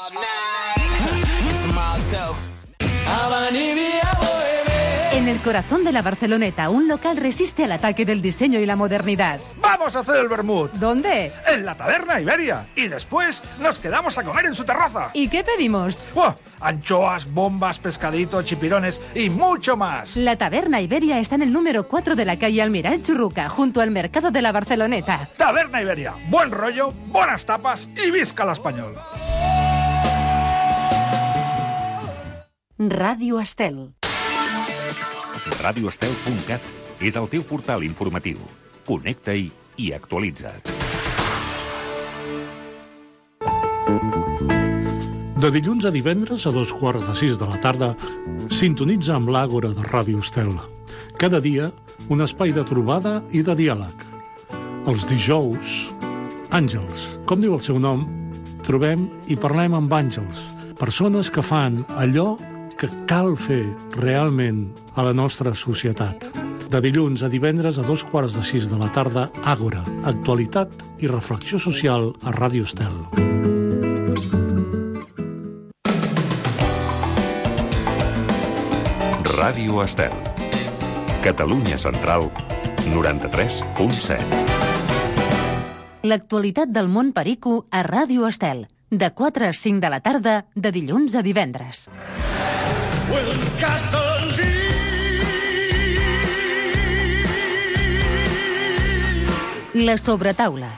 En el corazón de la Barceloneta, un local resiste al ataque del diseño y la modernidad. ¡Vamos a hacer el vermut! ¿Dónde? En la Taberna Iberia. Y después nos quedamos a comer en su terraza. ¿Y qué pedimos? ¡Buah! Anchoas, bombas, pescadito, chipirones y mucho más. La Taberna Iberia está en el número 4 de la calle Almirall Churruca, junto al mercado de la Barceloneta. Taberna Iberia. Buen rollo, buenas tapas y visca el español. Ràdio Estel. radioestel.cat és el teu portal informatiu. Connecta-hi i actualitza't. De dilluns a divendres a 5:15 de la tarda, sintonitza amb l'Àgora de Ràdio Estel. Cada dia, un espai de trobada i de diàleg. Els dijous, àngels. Com diu el seu nom, trobem i parlem amb àngels, persones que fan allò que cal fer realment a la nostra societat. De dilluns a divendres a 5:15 de la tarda, Àgora, actualitat i reflexió social a Ràdio Estel. Ràdio Estel. Catalunya Central, 93.7. L'actualitat del món perico a Ràdio Estel. De 4 a 5 de la tarda, de dilluns a divendres. La sobretaula.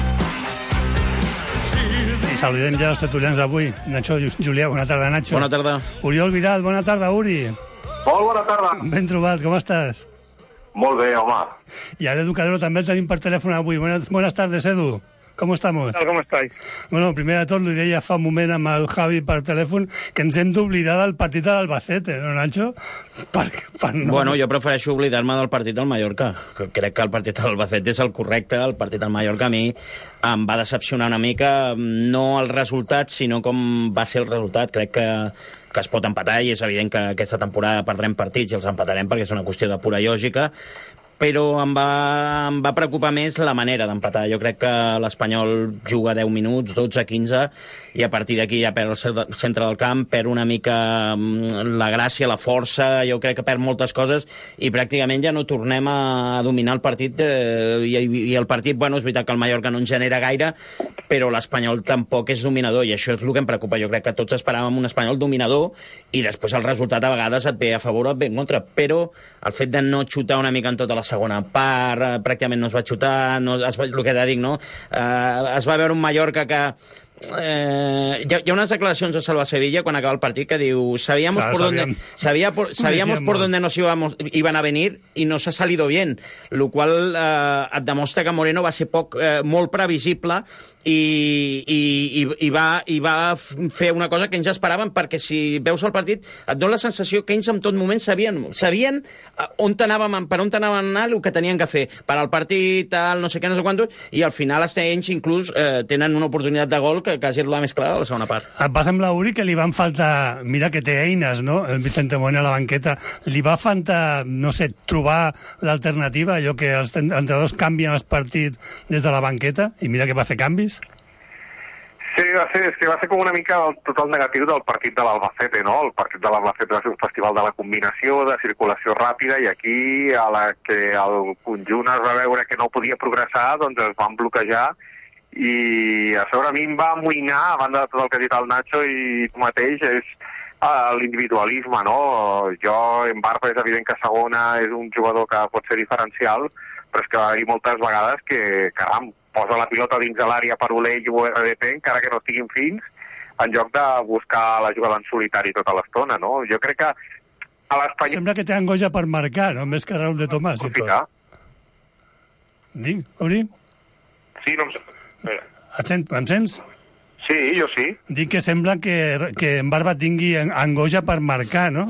I saludem ja els tertulians d'avui. Nacho Julià, bona tarda, Nacho. Bona tarda. Oriol Vidal, bona tarda, Uri. Molt bona tarda. Ben trobat, com estàs? Molt bé, home. I a l'Edu Cadero també el tenim per telèfon avui. Buenas tardes, Edu. ¿Cómo estamos? ¿Qué tal, cómo estáis? Bueno, primer de tot, li deia fa un moment amb el Javi per telèfon que ens hem d'oblidar del partit de l'Albacete, no, Nacho? No... Bueno, jo prefereixo oblidar-me del partit del Mallorca. Crec que el partit de l'Albacete és el correcte. El partit del Mallorca a mi em va decepcionar una mica, no el resultat, sinó com va ser el resultat. Crec que es pot empatar i és evident que aquesta temporada perdrem partits i els empatarem perquè és una qüestió de pura lògica, però em va preocupar més la manera d'empatar. Jo crec que l'Espanyol juga 10 minuts, 12, 15, i a partir d'aquí ja perd el centre del camp, perd una mica la gràcia, la força, jo crec que perd moltes coses, i pràcticament ja no tornem a dominar el partit, i el partit, bueno, és veritat que el Mallorca no en genera gaire, però l'Espanyol tampoc és dominador, i això és el que em preocupa. Jo crec que tots esperàvem un Espanyol dominador, i després el resultat a vegades et ve a favor o et ve en contra, però el fet de no xutar una mica en tota la segona part, pràcticament no es va xutar, el que t'he dit, no? Es va veure un Mallorca que... hi ha unes declaracions de Salva Sevilla quan acaba el partit que diu sabíamos por dónde nos iban a venir y nos ha salido bien, lo cual et demostra que Moreno va ser molt previsible i va fer una cosa que ells esperaven, perquè si veus el partit et dona la sensació que ells en tot moment sabien per on anaven a anar, el que tenien que fer per al partit, no sé què, no sé quantos, i al final ells inclús tenen una oportunitat de gol que quasi és la més clara a la segona part. Et va semblar, Uri, que li van faltar... Mira que té eines, no?, el Vicente Moreno a la banqueta. Li va faltar, no sé, trobar l'alternativa, allò que els entrenadors canvien els partits des de la banqueta, i mira que va fer canvis. Sí, va ser com una mica el total negatiu del partit de l'Albacete, no? El partit de l'Albacete va ser un festival de la combinació, de circulació ràpida, i aquí, a la que el conjunt es va veure que no podia progressar, doncs es van bloquejar, i a sobre a mi em va amoïnar, a banda de tot el que ha dit el Nacho i tu mateix, és l'individualisme, no? Jo, en Barba, és evident que segona és un jugador que pot ser diferencial, però és que va haver-hi moltes vegades que, caram, posa la pilota dins de l'àrea per Olell o RDP, encara que no estiguin fins, en lloc de buscar la jugada en solitari tota l'estona, no? Jo crec que a l'Espanyol... Sembla que té angoixa per marcar, no? Més que Raúl de Tomàs i tot. Dic, Uri? Sí, no em sembla. Em sents? Sí, jo sí. Dic que sembla que en Barba tingui angoixa per marcar, no?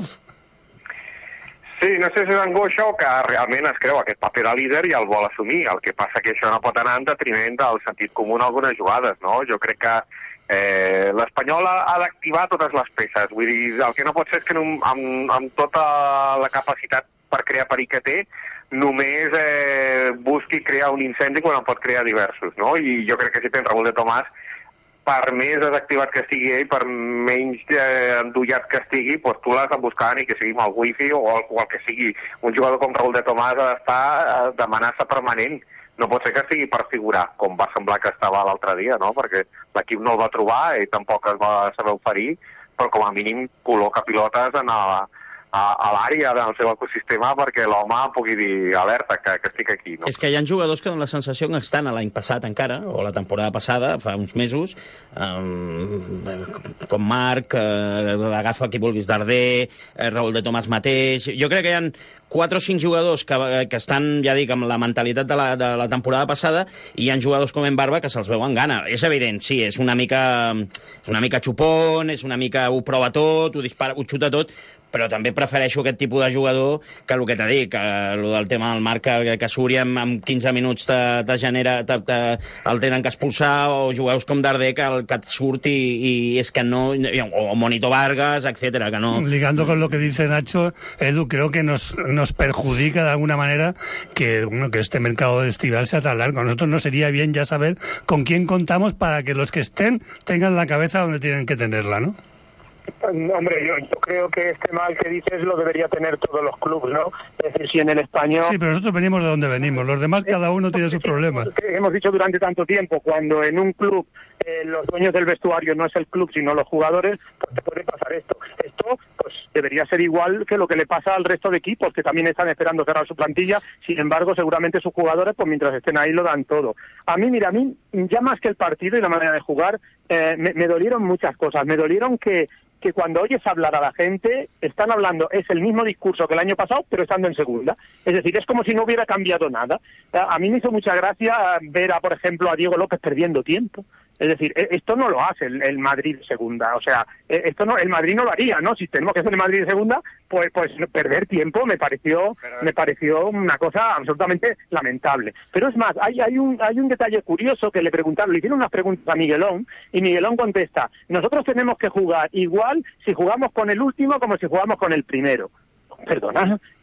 Sí, no sé si és angoixa o que realment es creu aquest paper de líder i el vol assumir. El que passa que això no pot anar en detriment del sentit comú en algunes jugades, no? Jo crec que l'Espanyol ha d'activar totes les peces. Vull dir, el que no pot ser és que amb tota la capacitat per crear perill que té, només busqui crear un incendi quan en pot crear diversos, no? I jo crec que si tens Raúl de Tomàs, per més desactivat que estigui ell, per menys endollat que estigui, doncs tu l'has de buscar ni que sigui amb el wifi o el que sigui. Un jugador com Raúl de Tomàs ha d'estar d'amenaça permanent. No pot ser que estigui per figurar, com va semblar que estava l'altre dia, no? Perquè l'equip no el va trobar, ell tampoc es va saber oferir, però com a mínim col·loca pilotes a l'àrea del seu ecosistema perquè l'home pugui dir alerta, que estic aquí. No? És que hi ha jugadors que donen la sensació que estan l'any passat encara, o la temporada passada, fa uns mesos, com Marc, agafa qui vulguis, Darder, Raúl de Tomàs mateix. Jo crec que hi ha 4 o 5 jugadors que estan, ja dic, amb la mentalitat de la temporada passada, i hi ha jugadors com en Barba que se'ls veuen gana. És evident, sí, és una mica xupón, és una mica ho prova tot, ho dispara, ho xuta tot, però també prefereixo aquest tipus de jugador que el que t'he dit, que el del tema del Marc, que suri en 15 minuts te genera, el tenen que expulsar, o jugadors com Darder que et surt i és que no... o Monito Vargas, etcétera, que no... Ligando con lo que dice Nacho, Edu, creo que nos perjudica de alguna manera que este mercado estival sea tan largo. A nosotros nos sería bien ya saber con quién contamos para que los que estén tengan la cabeza donde tienen que tenerla, ¿no? Hombre, yo creo que este mal que dices lo debería tener todos los clubes, ¿no? Es decir, si en el Español... Sí, pero nosotros venimos de donde venimos. Los demás, cada uno tiene sus problemas. Hemos dicho durante tanto tiempo, cuando en un club los dueños del vestuario no es el club, sino los jugadores, pues te puede pasar esto. Esto, pues, debería ser igual que lo que le pasa al resto de equipos, que también están esperando cerrar su plantilla. Sin embargo, seguramente sus jugadores, pues mientras estén ahí, lo dan todo. A mí, ya más que el partido y la manera de jugar, me dolieron muchas cosas. Me dolieron que cuando oyes hablar a la gente, están hablando, es el mismo discurso que el año pasado, pero estando en segunda. Es decir, es como si no hubiera cambiado nada. A mí me hizo mucha gracia ver, por ejemplo, a Diego López perdiendo tiempo. Es decir, esto no lo hace el Madrid segunda. O sea, esto no, el Madrid no lo haría, ¿no? Si tenemos que hacer el Madrid de segunda, pues perder tiempo me pareció una cosa absolutamente lamentable. Pero es más, hay un detalle curioso que le hicieron unas preguntas a Miguelón, y Miguelón contesta: nosotros tenemos que jugar igual si jugamos con el último como si jugamos con el primero. Perdona,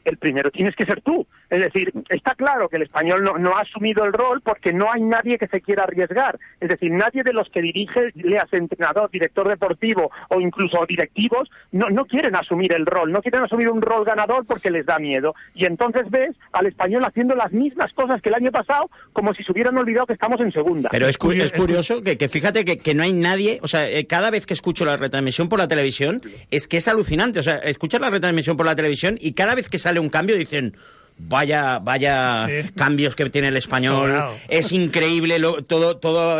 el primero tienes que ser tú. Es decir, está claro que el Español no ha asumido el rol porque no hay nadie que se quiera arriesgar. Es decir, nadie de los que dirige, leas entrenador, director deportivo o incluso directivos, no quieren asumir el rol, no quieren asumir un rol ganador porque les da miedo. Y entonces ves al Español haciendo las mismas cosas que el año pasado, como si se hubieran olvidado que estamos en segunda. Pero es curioso que fíjate que no hay nadie, o sea, cada vez que escucho la retransmisión por la televisión, es que es alucinante. O sea, escuchas la retransmisión por la televisión y cada vez que sale un cambio dicen... Vaya cambios que tiene el Español. Sobrado. Es increíble todo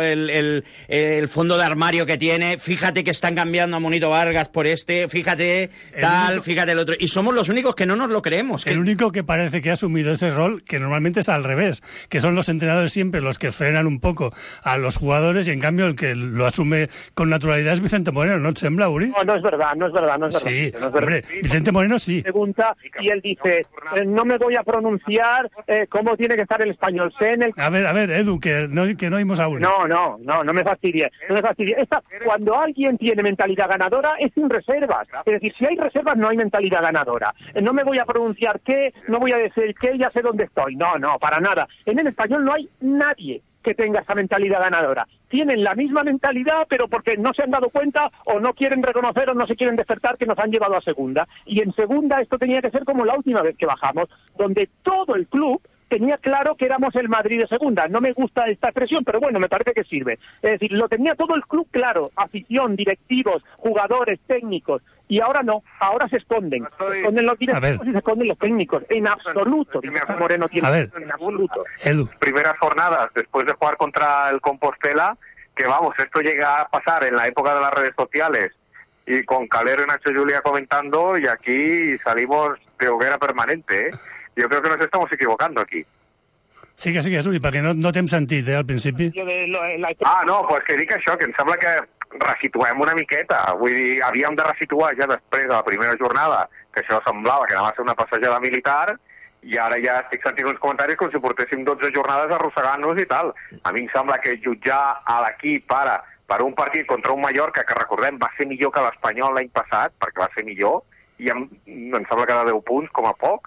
el fondo de armario que tiene. Fíjate que están cambiando a Monito Vargas por fíjate fíjate el otro. Y somos los únicos que no nos lo creemos. El único que parece que ha asumido ese rol, que normalmente es al revés, que son los entrenadores siempre los que frenan un poco a los jugadores, y en cambio el que lo asume con naturalidad es Vicente Moreno, ¿no te sembla, Uri? No es verdad. Sí, hombre, Vicente Moreno sí. Pregunta y él dice, no me voy a pronunciar cómo tiene que estar el Español. A ver, Edu, que no oímos a Uri. No me fastidie. Cuando alguien tiene mentalidad ganadora es sin reservas. Es decir, si hay reservas no hay mentalidad ganadora. No me voy a pronunciar qué, no voy a decir qué, ya sé dónde estoy. No, para nada. En el Español no hay nadie que tenga esa mentalidad ganadora. Tienen la misma mentalidad, pero porque no se han dado cuenta o no quieren reconocer o no se quieren despertar que nos han llevado a segunda. Y en segunda esto tenía que ser como la última vez que bajamos, donde todo el club tenía claro que éramos el Madrid de segunda. No me gusta esta expresión, pero bueno, me parece que sirve. Es decir, lo tenía todo el club claro, afición, directivos, jugadores, técnicos, y ahora no, ahora se esconden. Se esconden los directivos y se esconden los técnicos. En absoluto. Moreno tiene en absoluto. Edu. Primeras jornadas, después de jugar contra el Compostela, que vamos, esto llega a pasar en la época de las redes sociales, y con Calero y Nacho Julia comentando, y aquí salimos de hoguera permanente, ¿eh? Jo crec que nos estamos equivocando aquí. Sigues, Uri, perquè no t'hem sentit, al principi. No, pues que dic això, que em sembla que resituem una miqueta. Vull dir, havíem de resituar ja després de la primera jornada, que això semblava que anava a ser una passejada militar, i ara ja estic sentint uns comentaris com si portéssim 12 jornades arrossegant-nos i tal. A mi em sembla que jutjar a l'equip ara per un partit contra un Mallorca, que recordem va ser millor que l'Espanyol l'any passat, perquè va ser millor, i em sembla que de 10 punts, com a poc,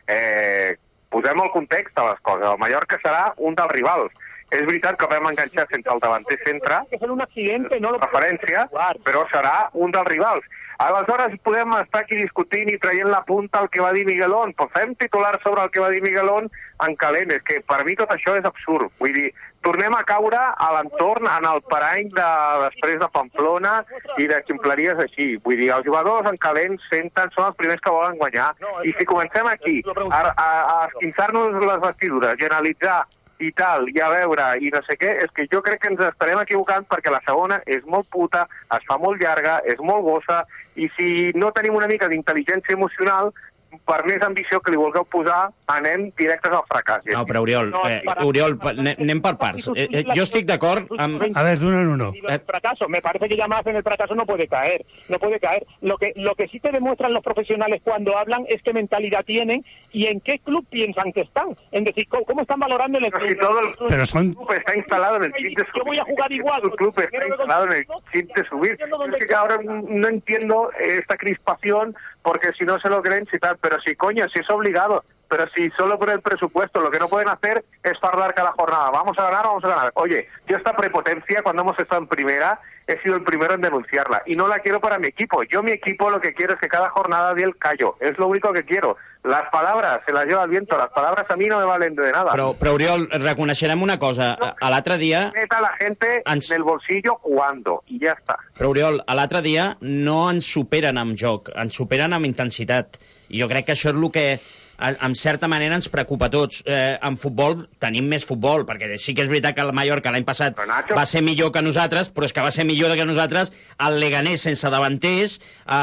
posem el context a les coses. El Mallorca serà un dels rivals. És veritat que vam enganxar sense el davanter centre, referència, però serà un dels rivals. Aleshores podem estar aquí discutint i traient la punta al que va dir Miguelón. Pues fem titular sobre el que va dir Miguelón en calent. És que per mi tot això és absurd. Vull dir, tornem a caure a l'entorn, en el parany després de Pamplona i de ximpleries així. Vull dir, els jugadors en calent senten, són els primers que volen guanyar. I si comencem aquí a esquinçar-nos les vestidures i analitzar i tal, i a veure, i no sé què, és que jo crec que ens estarem equivocant perquè la segona és molt puta, es fa molt llarga, és molt gossa, i si no tenim una mica d'intel·ligència emocional, per més ambició que li vulgueu posar, anem directes al fracàs. No, però Oriol, anem per parts. Jo estic d'acord amb... A ver, uno en uno. El fracaso, me parece que ya más en el fracaso no puede caer. Lo que sí te demuestran los profesionales cuando hablan es qué mentalidad tienen y en qué club piensan que están. Es decir, cómo están valorando el club. Si todo el club está instalado en el chip de subir. Yo voy a jugar igual. El club está instalado en el chip de subir. Es que ahora no entiendo esta crispación, porque si no se lo creen, si tal, pero si coño, si es obligado, pero si solo por el presupuesto lo que no pueden hacer es fardar cada jornada, vamos a ganar. Oye, yo esta prepotencia cuando hemos estado en primera he sido el primero en denunciarla y no la quiero para mi equipo. Yo mi equipo lo que quiero es que cada jornada dé el callo, es lo único que quiero. Las palabras se las lleva el viento, las palabras a mí no me valen de nada. Però Oriol, reconeixerem una cosa, a l'altre dia... Meta la gente en el bolsillo jugando, i ja està. Però Oriol, a l'altre dia no ens superen amb joc, ens superen amb intensitat. I jo crec que això és el que en certa manera ens preocupa a tots. En futbol tenim més futbol, perquè sí que és veritat que el Mallorca l'any passat va ser millor que nosaltres, però és que va ser millor que nosaltres el Leganés sense davanters,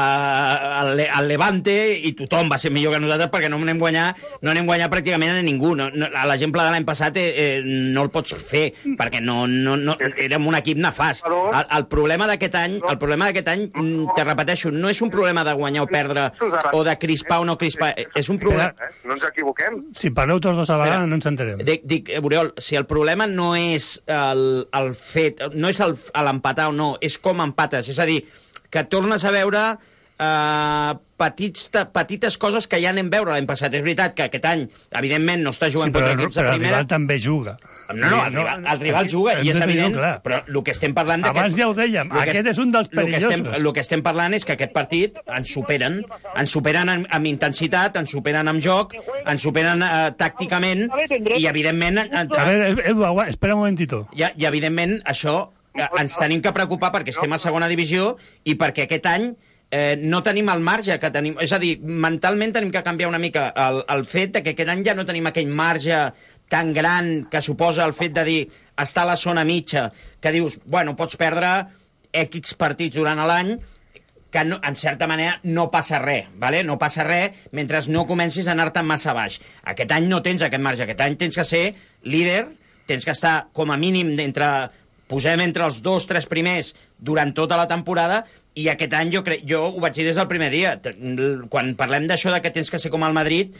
el Levante, i tothom va ser millor que nosaltres perquè no anem guanyar pràcticament a ningú. L'exemple de l'any passat no el pots fer, perquè no érem un equip nefast. El problema d'aquest any, te repeteixo, no és un problema de guanyar o perdre, o de crispar o no crispar, és un problema... No ens equivoquem. Si parleu tots dos a vegada, no ens enterem. Dic, Oriol, si el problema no és el fet, no és l'empatar o no, és com empates. És a dir, que tornes a veure petites coses que ja anem veure l'any passat. És veritat que aquest any, evidentment, no està jugant contra equips de primera. Però el rival també juga. No, el rival juga, i és evident, però el que estem parlant... Abans ja ho dèiem, aquest és un dels perillosos. El que estem parlant és que aquest partit ens superen amb intensitat, ens superen amb joc, ens superen tàcticament, i evidentment... A veure, Edu, espera un momentito. I evidentment, això ens tenim que preocupar perquè estem a segona divisió i perquè aquest any no tenim el marge que tenim, és a dir, mentalment tenim que canviar una mica el fet de que aquest any ja no tenim aquell marge tan gran que suposa el fet de dir estar a la zona mitja, que dius, bueno, pots perdre X partits durant l'any, que no, en certa manera no passa res, ¿vale? No passa res mentre no comencis a anar-te massa baix. Aquest any no tens aquest marge, aquest any tens que ser líder, tens que estar com a mínim posem entre els 2-3 primers durant tota la temporada, i aquest any jo ho vaig dir des del primer dia. Quan parlem d'això de que tens que ser com el Madrid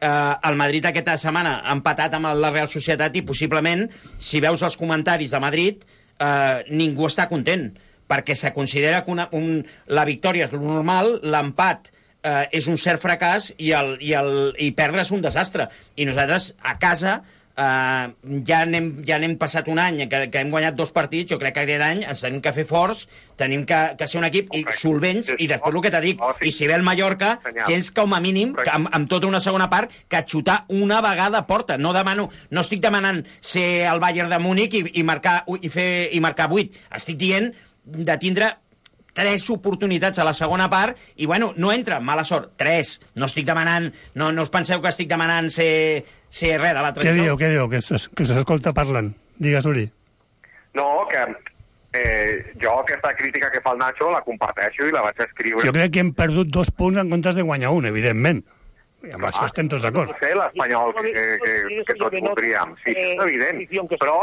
aquesta setmana ha empatat amb la Real Societat i possiblement, si veus els comentaris de Madrid, ningú està content, perquè se considera que la victòria és el normal, l'empat és un cert fracàs i perdre és un desastre. I nosaltres, a casa... ja n'hem passat un any que hem guanyat 2 partits. Jo crec que aquest any ens tenim que fer forts, tenim que ser un equip solvents, i després el que t'he dit, i si ve el Mallorca tens com a mínim, amb tota una segona part, que xutar una vegada a porta. No estic demanant ser el Bayern de Múnich i marcar 8, estic dient de tindre 3 oportunitats a la segona part, i bueno, no entra, mala sort, 3. No estic demanant, no us penseu que estic demanant ser res de l'altre joc. Què diu? Que s'escolta parlant. Digues, Uri. No, que jo aquesta crítica que fa el Nacho la comparteixo i la vaig escriure. Jo crec que hem perdut 2 punts en comptes de guanyar un, evidentment. I amb això estem tots d'acord. No sé l'Espanyol que tots voldríem. Sí, és evident. Però...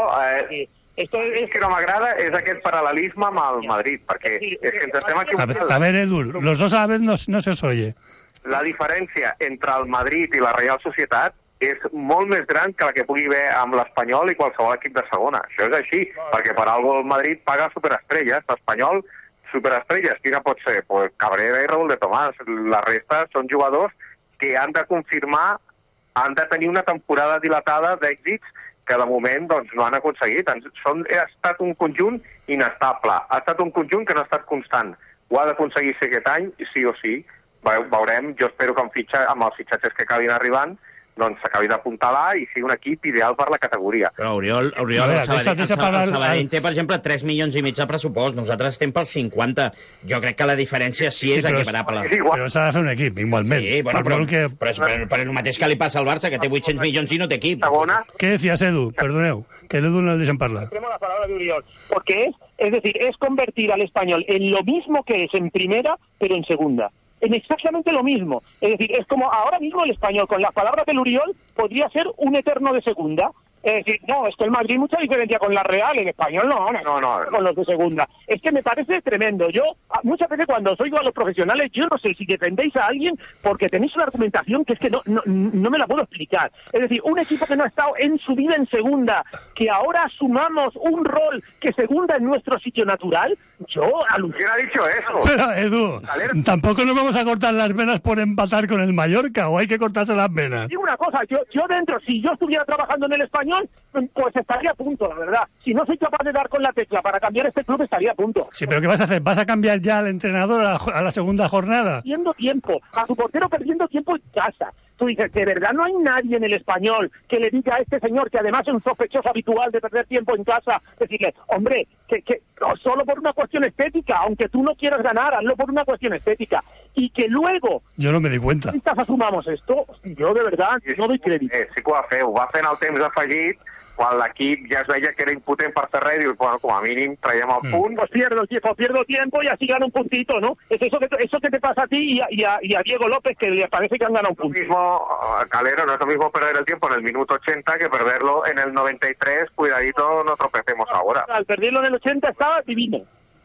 el que no m'agrada és aquest paral·lelisme amb el Madrid, perquè és que ens estem equivocant. A ver, Edu, los dos a la vez no se os oye. La diferència entre el Madrid i la Real Societat és molt més gran que la que pugui haver amb l'Espanyol i qualsevol equip de segona. Això és així, perquè per algo el Madrid paga superestrelles, l'Espanyol superestrelles. Quina pot ser? Pues Cabrera i Raúl de Tomàs. La resta són jugadors que han de confirmar, han de tenir una temporada dilatada d'èxits que de moment doncs, no han aconseguit. Ha estat un conjunt inestable, ha estat un conjunt que no ha estat constant. Ho ha d'aconseguir ser aquest any, sí o sí. Veurem, jo espero que amb els fitxatges que acabin arribant doncs s'acabi d'apuntalar i sigui un equip ideal per la categoria. Però Oriol, el Sabadell té, per exemple, 3,5 milions de pressupost. Nosaltres estem pels 50. Jo crec que la diferència sí és equiparable. Però s'ha de fer un equip, igualment. Sí, bueno, però el mateix que li passa al Barça, que té 800 milions i no té equip. ¿Qué decías, Edu? Perdoneu, que l'Edu no el deixen parlar. La palabra de Oriol, porque es decir, es convertir al Español en lo mismo que es en primera, pero en segunda. En exactamente lo mismo. Es decir, es como ahora mismo el Español, con las palabras del Uriol, podría ser un eterno de segunda. Es decir, no, es que el Madrid mucha diferencia con la Real, el Español no, con los de segunda. Es que me parece tremendo. Yo, muchas veces cuando os oigo a los profesionales, yo no sé si defendéis a alguien porque tenéis una argumentación que es que no me la puedo explicar. Es decir, un equipo que no ha estado en su vida en segunda, que ahora asumamos un rol que segunda es nuestro sitio natural, yo alucino. ¿Quién ha dicho eso? Pero, Edu, tampoco nos vamos a cortar las venas por empatar con el Mallorca, o hay que cortarse las venas. Digo una cosa, yo dentro, si yo estuviera trabajando en el Español, pues estaría a punto, la verdad. Si no soy capaz de dar con la tecla para cambiar este club, estaría a punto. Sí, pero ¿qué vas a hacer? ¿Vas a cambiar ya al entrenador a la segunda jornada? Perdiendo tiempo, a su portero perdiendo tiempo en casa. Tú dices, ¿de verdad no hay nadie en el Español que le diga a este señor, que además es un sospechoso habitual de perder tiempo en casa, decirle, hombre, que solo por una cuestión estética, aunque tú no quieras ganar, hazlo por una cuestión estética, y que luego... Yo no me di cuenta. ...asumamos esto, yo de verdad no doy crédito. Sí que ho va fer en el temps afegit, quan l'equip ja es veia que era impotent per fer res, dius, bueno, com a mínim traiem el punt. Pues pierdo tiempo y así gana un puntito, ¿no? Es eso que te pasa a ti y a Diego López, que le parece que han ganado un punto. Calero, no es lo mismo perder el tiempo en el minuto 80 que perderlo en el 93, cuidadito, no tropecemos ahora. Al perderlo en el 80 estaba divino.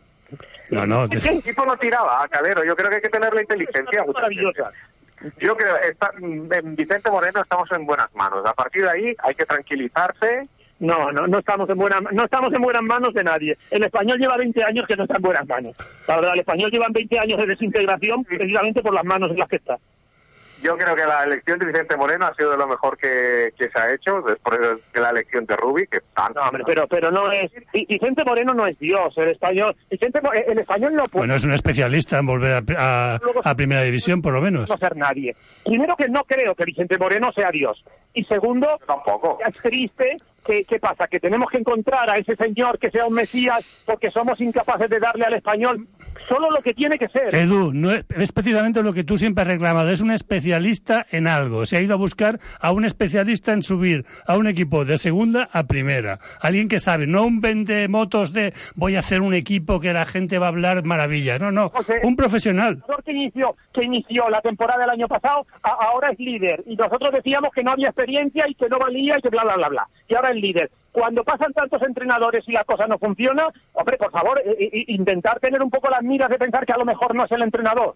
No. El equipo no tiraba, Calero, yo creo que hay que tener la inteligencia. Maravillosa. Yo creo que en Vicente Moreno estamos en buenas manos. A partir de ahí hay que tranquilizarse No estamos en buenas manos de nadie. El Español lleva 20 años que no está en buenas manos. La verdad, el Español lleva 20 años de desintegración precisamente por las manos en las que está. Yo creo que la elección de Vicente Moreno ha sido de lo mejor que se ha hecho después de la elección de Rubi, que no, hombre, pero no es... Vicente Moreno no es Dios, el español no puede... Bueno, es un especialista en volver a Primera División, por lo menos. No ser nadie. Primero, que no creo que Vicente Moreno sea Dios. Y segundo, tampoco. Es triste. ¿Qué pasa? Que tenemos que encontrar a ese señor que sea un mesías porque somos incapaces de darle al español solo lo que tiene que ser. Edu, no es precisamente lo que tú siempre has reclamado, es un especialista en algo. Se ha ido a buscar a un especialista en subir a un equipo de segunda a primera. Alguien que sabe, no un vendemotos de voy a hacer un equipo que la gente va a hablar maravillas. No, un profesional. El que inició la temporada del año pasado, ahora es líder. Y nosotros decíamos que no había experiencia y que no valía y que bla, bla, bla, bla. Y ahora es líder. Cuando pasan tantos entrenadores y la cosa no funciona, hombre, por favor, intentar tener un poco las miras de pensar que a lo mejor no es el entrenador.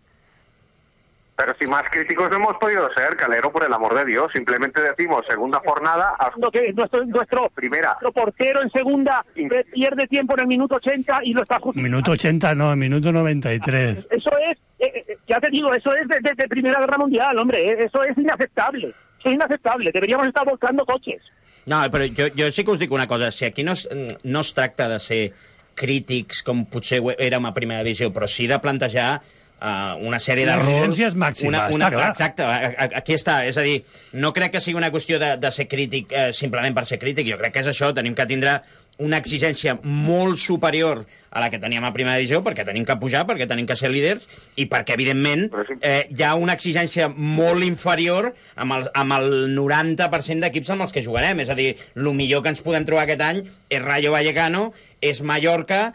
Pero si más críticos no hemos podido ser, Calero, por el amor de Dios. Simplemente decimos, segunda jornada... Nuestro portero en segunda pierde tiempo en el minuto 80 y lo está justificando. Minuto 80 no, en minuto 93. Eso es, ya te digo, eso es de Primera Guerra Mundial, hombre. Eso es inaceptable. Eso es inaceptable. Deberíamos estar volcando coches. No, però jo sí que us dic una cosa. Si aquí no es tracta de ser crítics, com potser érem a Primera Divisió, però sí de plantejar una sèrie d'errors... Exigències màximes, està clar. Exacte, aquí està. És a dir, no crec que sigui una qüestió de ser crític simplement per ser crític. Jo crec que és això, tenim que tindre una exigència molt superior a la que teníem a Primera Divisió, perquè tenim que pujar, perquè tenim que ser líders, i perquè, evidentment, hi ha una exigència molt inferior amb el 90% d'equips amb els que jugarem. És a dir, el millor que ens podem trobar aquest any és Rayo Vallecano, és Mallorca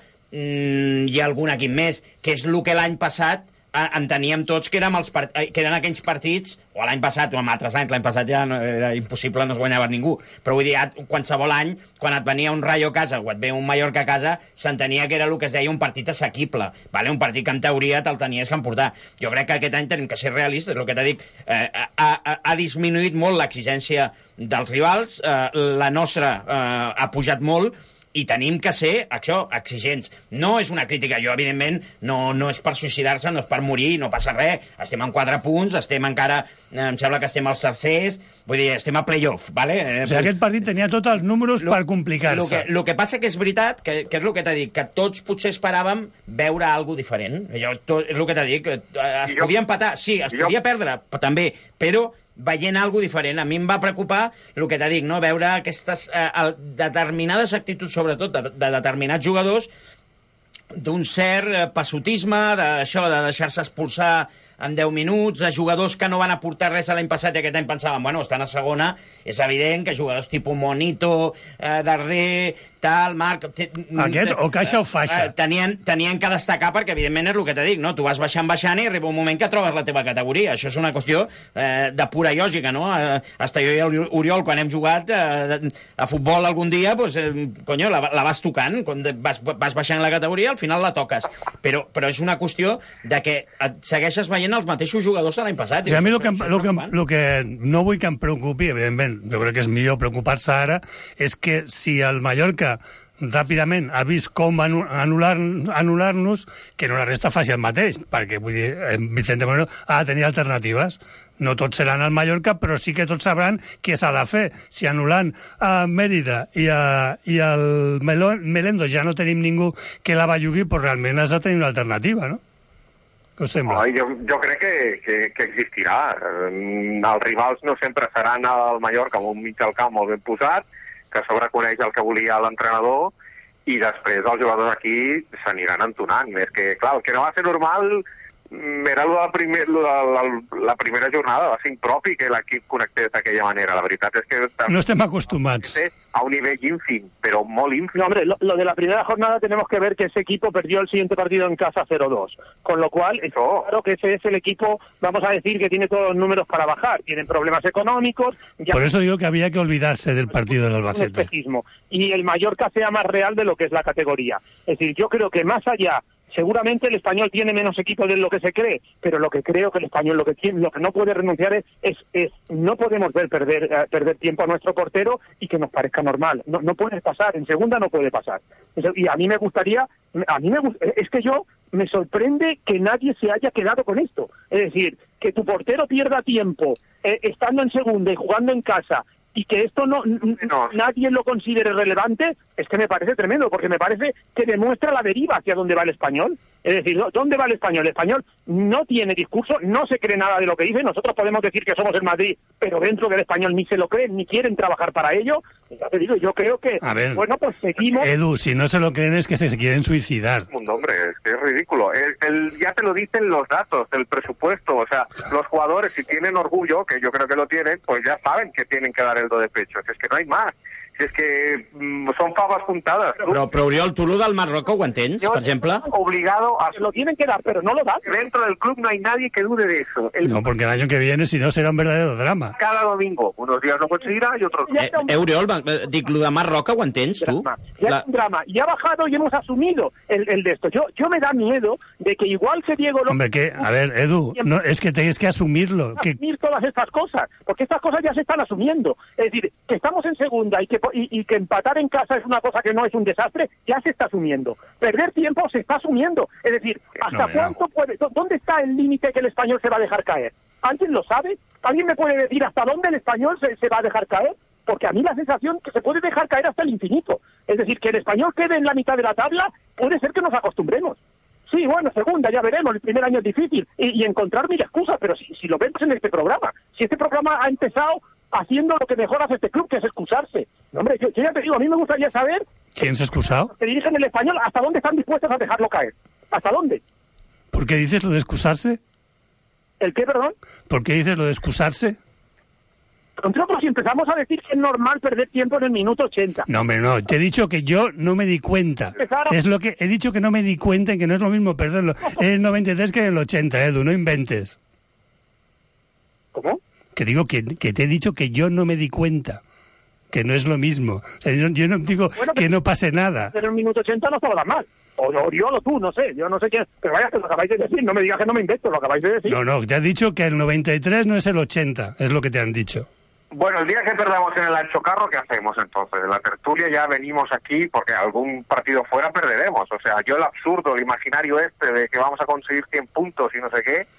i algun equip més, que és el que l'any passat enteníem tots que eren aquells partits, o l'any passat o en altres anys, l'any passat ja era impossible, no es guanyava ningú, però vull dir, qualsevol any, quan et venia un Rayo a casa o et ve un Mallorca a casa, s'entenia que era el que es deia un partit assequible, vale? Un partit que en teoria te'l tenies que emportar. Jo crec que aquest any tenim que ser realistes, el que t'he dit, ha disminuït molt l'exigència dels rivals, la nostra ha pujat molt, i tenim que ser, això, exigents. No és una crítica, jo, evidentment, no és per suïcidar-se, no és per morir, no passa res. Estem en 4 punts, estem encara, em sembla que estem als tercers, vull dir, estem a playoff, ¿vale? O sigui, aquest partit tenia tots els números per complicar-se. El que passa que és veritat, que és el que t'he dit, que tots potser esperàvem veure alguna diferent. És el que t'he dit, es podia empatar, sí, es podia perdre, també, però veient alguna diferent. A mi em va preocupar el que t'he dit, no? Veure aquestes determinades actituds, sobretot de determinats jugadors, d'un cert passotisme, d'això, de deixar-se expulsar en 10 minuts, de jugadors que no van aportar res l'any passat i aquest any pensàvem, bueno, estan a segona, és evident que jugadors tipus Monito, Darder, tal, Marc... Aquests, o Caixa o Faixa. Tenien que destacar perquè, evidentment, és el que t'he dit, no? Tu vas baixant i arriba un moment que trobes la teva categoria. Això és una qüestió de pura lògica, no? Hasta jo i l'Oriol, quan hem jugat a futbol algun dia, pues, conyo, la vas tocant. Quan vas baixant la categoria, al final la toques. Però és una qüestió de que et segueixes veient els mateixos jugadors de l'any passat. A mi el que no vull que em preocupi, evidentment, jo crec que és millor preocupar-se ara, és que si el Mallorca ràpidament ha vist com anul·lar-nos, que no la resta faci el mateix, perquè vull dir, Vicente Moreno ha de tenir alternatives. No tots seran al Mallorca, però sí que tots sabran què s'ha de fer. Si anul·lant a Mèrida i al Melendo ja no tenim ningú que la bellugui, doncs realment has de tenir una alternativa, no? Què us sembla? Jo crec que existirà. Els rivals no sempre seran al Mallorca amb un mig del camp molt ben posat, que a sobre coneix el que volia l'entrenador, i després els jugadors aquí s'aniran entonant. És que, clar, el que no va ser normal era la primera jornada, va ser impropi que l'equip connectés d'aquella manera. La veritat és que... No estem acostumats. A un nivell ínfim, pero muy ínfimo. No, hombre, lo de la primera jornada tenemos que ver que ese equipo perdió el siguiente partido en casa 0-2. Con lo cual, es claro que ese es el equipo, vamos a decir, que tiene todos los números para bajar. Tienen problemas económicos. Por eso digo que había que olvidarse del partido del Albacete. Y el Mallorca sea más real de lo que es la categoría. Es decir, yo creo que más allá Seguramente el Español tiene menos equipo de lo que se cree, pero lo que creo que el Español lo que no puede renunciar es no podemos ver perder tiempo a nuestro portero y que nos parezca normal. No puede pasar, en segunda no puede pasar. Y a mí me gustaría, es que me sorprende que nadie se haya quedado con esto. Es decir, que tu portero pierda tiempo estando en segunda y jugando en casa, y que esto nadie lo considere relevante, es que me parece tremendo, porque me parece que demuestra la deriva hacia dónde va el Español. Es decir, ¿dónde va el Español? El Español no tiene discurso, no se cree nada de lo que dice. Nosotros podemos decir que somos el Madrid, pero dentro del Español ni se lo creen, ni quieren trabajar para ello. Ya te digo, yo creo que, bueno, pues seguimos... Edu, si no se lo creen es que se quieren suicidar. Hombre, es que es ridículo. Ya te lo dicen los datos, el presupuesto. O sea, los jugadores, si tienen orgullo, que yo creo que lo tienen, pues ya saben que tienen que dar el do de pecho. Es que no hay más. És que són faves juntades. Però Oriol, tu lo del Marroco ho entens, per exemple? Obligado a... Lo tienen que dar, pero no lo dan. Dentro del club no hay nadie que dude de eso. No, porque el año que viene, si no, será un verdadero drama. Cada domingo. Unos días lo conseguirá y otros no. Oriol, dic, lo de Marroco ho entens, tu? Ya es un drama. Y ha bajado y hemos asumido el de esto. Yo me da miedo de que igual que Diego López... Hombre, que, a ver, Edu, no, es que tienes que asumirlo. Asumir todas estas cosas, porque estas cosas ya se están asumiendo. Es decir, que estamos en segunda y que empatar en casa es una cosa que no es un desastre, ya se está asumiendo. Perder tiempo se está asumiendo. Es decir, ¿hasta cuánto puede? ¿Dónde está el límite que el Español se va a dejar caer? ¿Alguien lo sabe? ¿Alguien me puede decir hasta dónde el Español se va a dejar caer? Porque a mí la sensación que se puede dejar caer hasta el infinito. Es decir, que el Español quede en la mitad de la tabla, puede ser que nos acostumbremos. Sí, bueno, segunda, ya veremos, el primer año es difícil. Y encontrar mil excusas, pero si lo vemos en este programa, si este programa ha empezado haciendo lo que mejor hace este club, que es excusarse. No, hombre, yo ya te digo, a mí me gustaría saber... ¿Quién se ha excusado? Que dirigen el Español, ¿hasta dónde están dispuestos a dejarlo caer? ¿Hasta dónde? ¿Por qué dices lo de excusarse? ¿El qué, perdón? ¿Por qué dices lo de excusarse? Nosotros si empezamos a decir que es normal perder tiempo en el minuto 80. No, hombre, no. Te he dicho que yo no me di cuenta. Es lo que he dicho, que no me di cuenta y que no es lo mismo perderlo en el 93 que en el 80, Edu, no inventes. ¿Cómo? Que digo que te he dicho que yo no me di cuenta, que no es lo mismo. O sea, yo no digo que no pase nada. En el minuto 80 no estaba tan mal. O Oriol o tú, no sé, yo no sé quién. Pero vaya, que lo acabáis de decir, no me digas que no me invento, lo acabáis de decir. No, te han dicho que el 93 no es el 80, es lo que te han dicho. Bueno, el día que perdamos en el Ancho Carro, ¿qué hacemos entonces? En la tertulia ya venimos aquí porque algún partido fuera perderemos. O sea, yo el absurdo, el imaginario de que vamos a conseguir 100 puntos y no sé qué...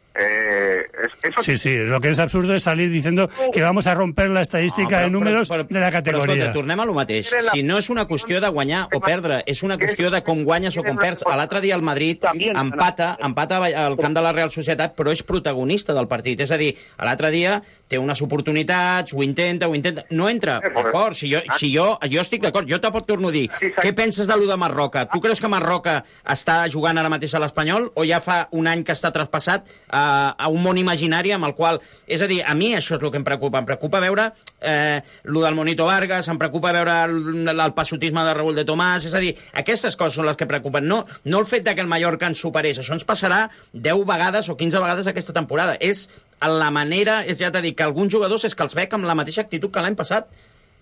eso... Sí, lo que es absurdo es salir diciendo que vamos a romper la estadística de números de la categoria. Però escolta, tornem a lo mateix. Si no és una qüestió de guanyar o perdre, és una qüestió de com guanyes o com perds. L'altre dia el Madrid empata al camp de la Real Societat, però és protagonista del partit. És a dir, l'altre dia té unes oportunitats, ho intenta, no entra. D'acord, si jo estic d'acord, jo te pot tornar a dir, què penses de lo de Marroca? Tu creus que Marroca està jugant ara mateix a l'Espanyol o ja fa un any que està traspassat a un món imaginari amb el qual... És a dir, a mi això és el que em preocupa. Em preocupa veure lo del Monito Vargas, em preocupa veure el passotisme de Raúl de Tomàs, és a dir, aquestes coses són les que preocupen. No el fet que el Mallorca ens superés. Això ens passarà 10 vegades o 15 vegades aquesta temporada. És la manera, ja t'he dit, que alguns jugadors és que els veig amb la mateixa actitud que l'any passat.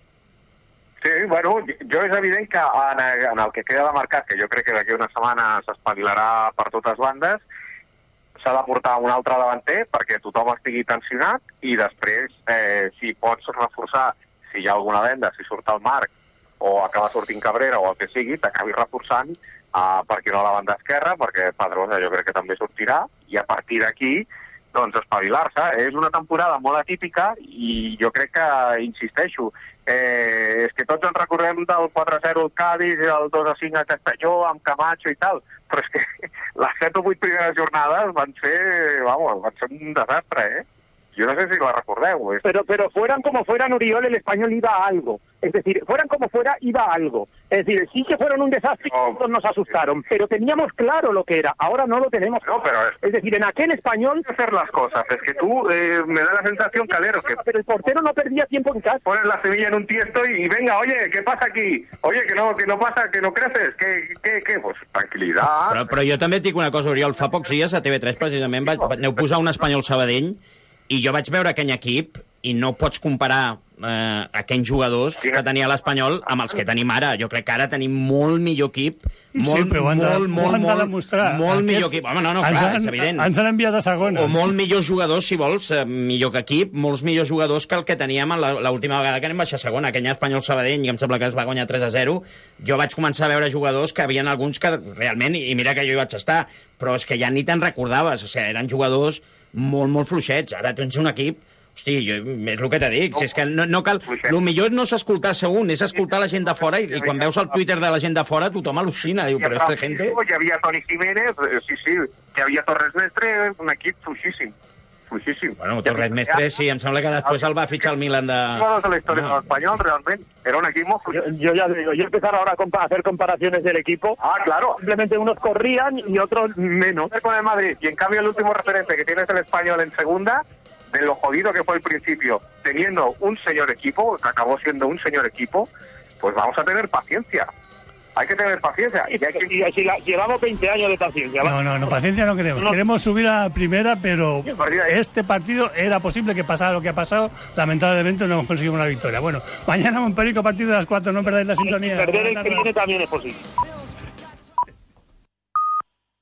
Sí, bueno, jo és evident que en el que queda de mercat, que jo crec que d'aquí una setmana s'espavilarà per totes bandes, s'ha de portar un altre davanter perquè tothom estigui tensionat i després, si pots reforçar, si hi ha alguna venda, si surt el Marc o acaba sortint Cabrera o el que sigui, t'acabi reforçant per aquí a la banda esquerra, perquè Pedrosa jo crec que també sortirà, i a partir d'aquí doncs espavilar-se. És una temporada molt atípica i jo crec que, insisteixo, és que tots ens recordem del 4-0 al Cádiz, el 2-5 a Castelló, amb Camacho i tal, però és que les 7 o 8 primeres jornades van ser un desastre, Yo no sé si lo recordemos. Pero fueran como fueran, Oriol, el Español iba a algo. Es decir, fueran como fuera, iba a algo. Es decir, sí que fueron un desastre y todos nos asustaron, pero teníamos claro lo que era. Ahora no lo tenemos. No, pero es decir, en aquel Español... hacer las cosas. Es que tú me da la sensación, Calero, que... Pero el portero no perdía tiempo en casa. Pones la semilla en un tiesto y venga, oye, ¿qué pasa aquí? Oye, que no pasa, que no creces. ¿Qué? Pues tranquil·litat. Però jo també et dic una cosa, Oriol. Fa pocs dies a TV3 precisament aneu posar un Espanyol Sabadell i jo vaig veure aquell equip i no pots comparar aquells jugadors que tenia l'Espanyol amb els que tenim ara. Jo crec que ara tenim molt millor equip, molt millor equip. Home, no, clar, és evident. Ens han enviat a segona. O molt millors jugadors, si vols, millor que equip, molts millors jugadors que el que teníem l'última vegada que anem baixar a segona. Aquell Espanyol Sabadell, que em sembla que es va guanyar 3-0, jo vaig començar a veure jugadors que havien alguns que realment, i mira que jo hi vaig estar, però és que ja ni te'n recordaves, o sigui, eren jugadors molt, molt fluixets. Ara tens un equip. Hosti, és el que te dic, és que no cal... El millor no és escoltar-se un, és escoltar la gent de fora, i quan veus el Twitter de la gent de fora tothom al·lucina, diu, però esta gente... Hi havia Toni Jiménez, sí, hi havia Torres Mestre, un equip fluixíssim. Bueno, Torres Mestre, sí, em sembla que després el va fitxar el Milan de... de la història de l'Espanyol, realment, era un equip molt fluixíssim. Yo ya digo, yo empezar ahora a hacer comparaciones del equipo. Claro. Simplemente unos corrían y otros menos. Con el Madrid, y en cambio el último referente que tienes el Español en segunda... de lo jodido que fue al principio, teniendo un señor equipo, que acabó siendo un señor equipo, pues vamos a tener paciencia. Hay que tener paciencia. Llevamos 20 años de paciencia. No, paciencia no queremos. Queremos subir a la primera, pero este partido era posible que pasara lo que ha pasado. Lamentablemente no hemos conseguido una victoria. Bueno, mañana Montpellier a partir de las 4, no perdáis la sintonía. Perder el que viene también es posible.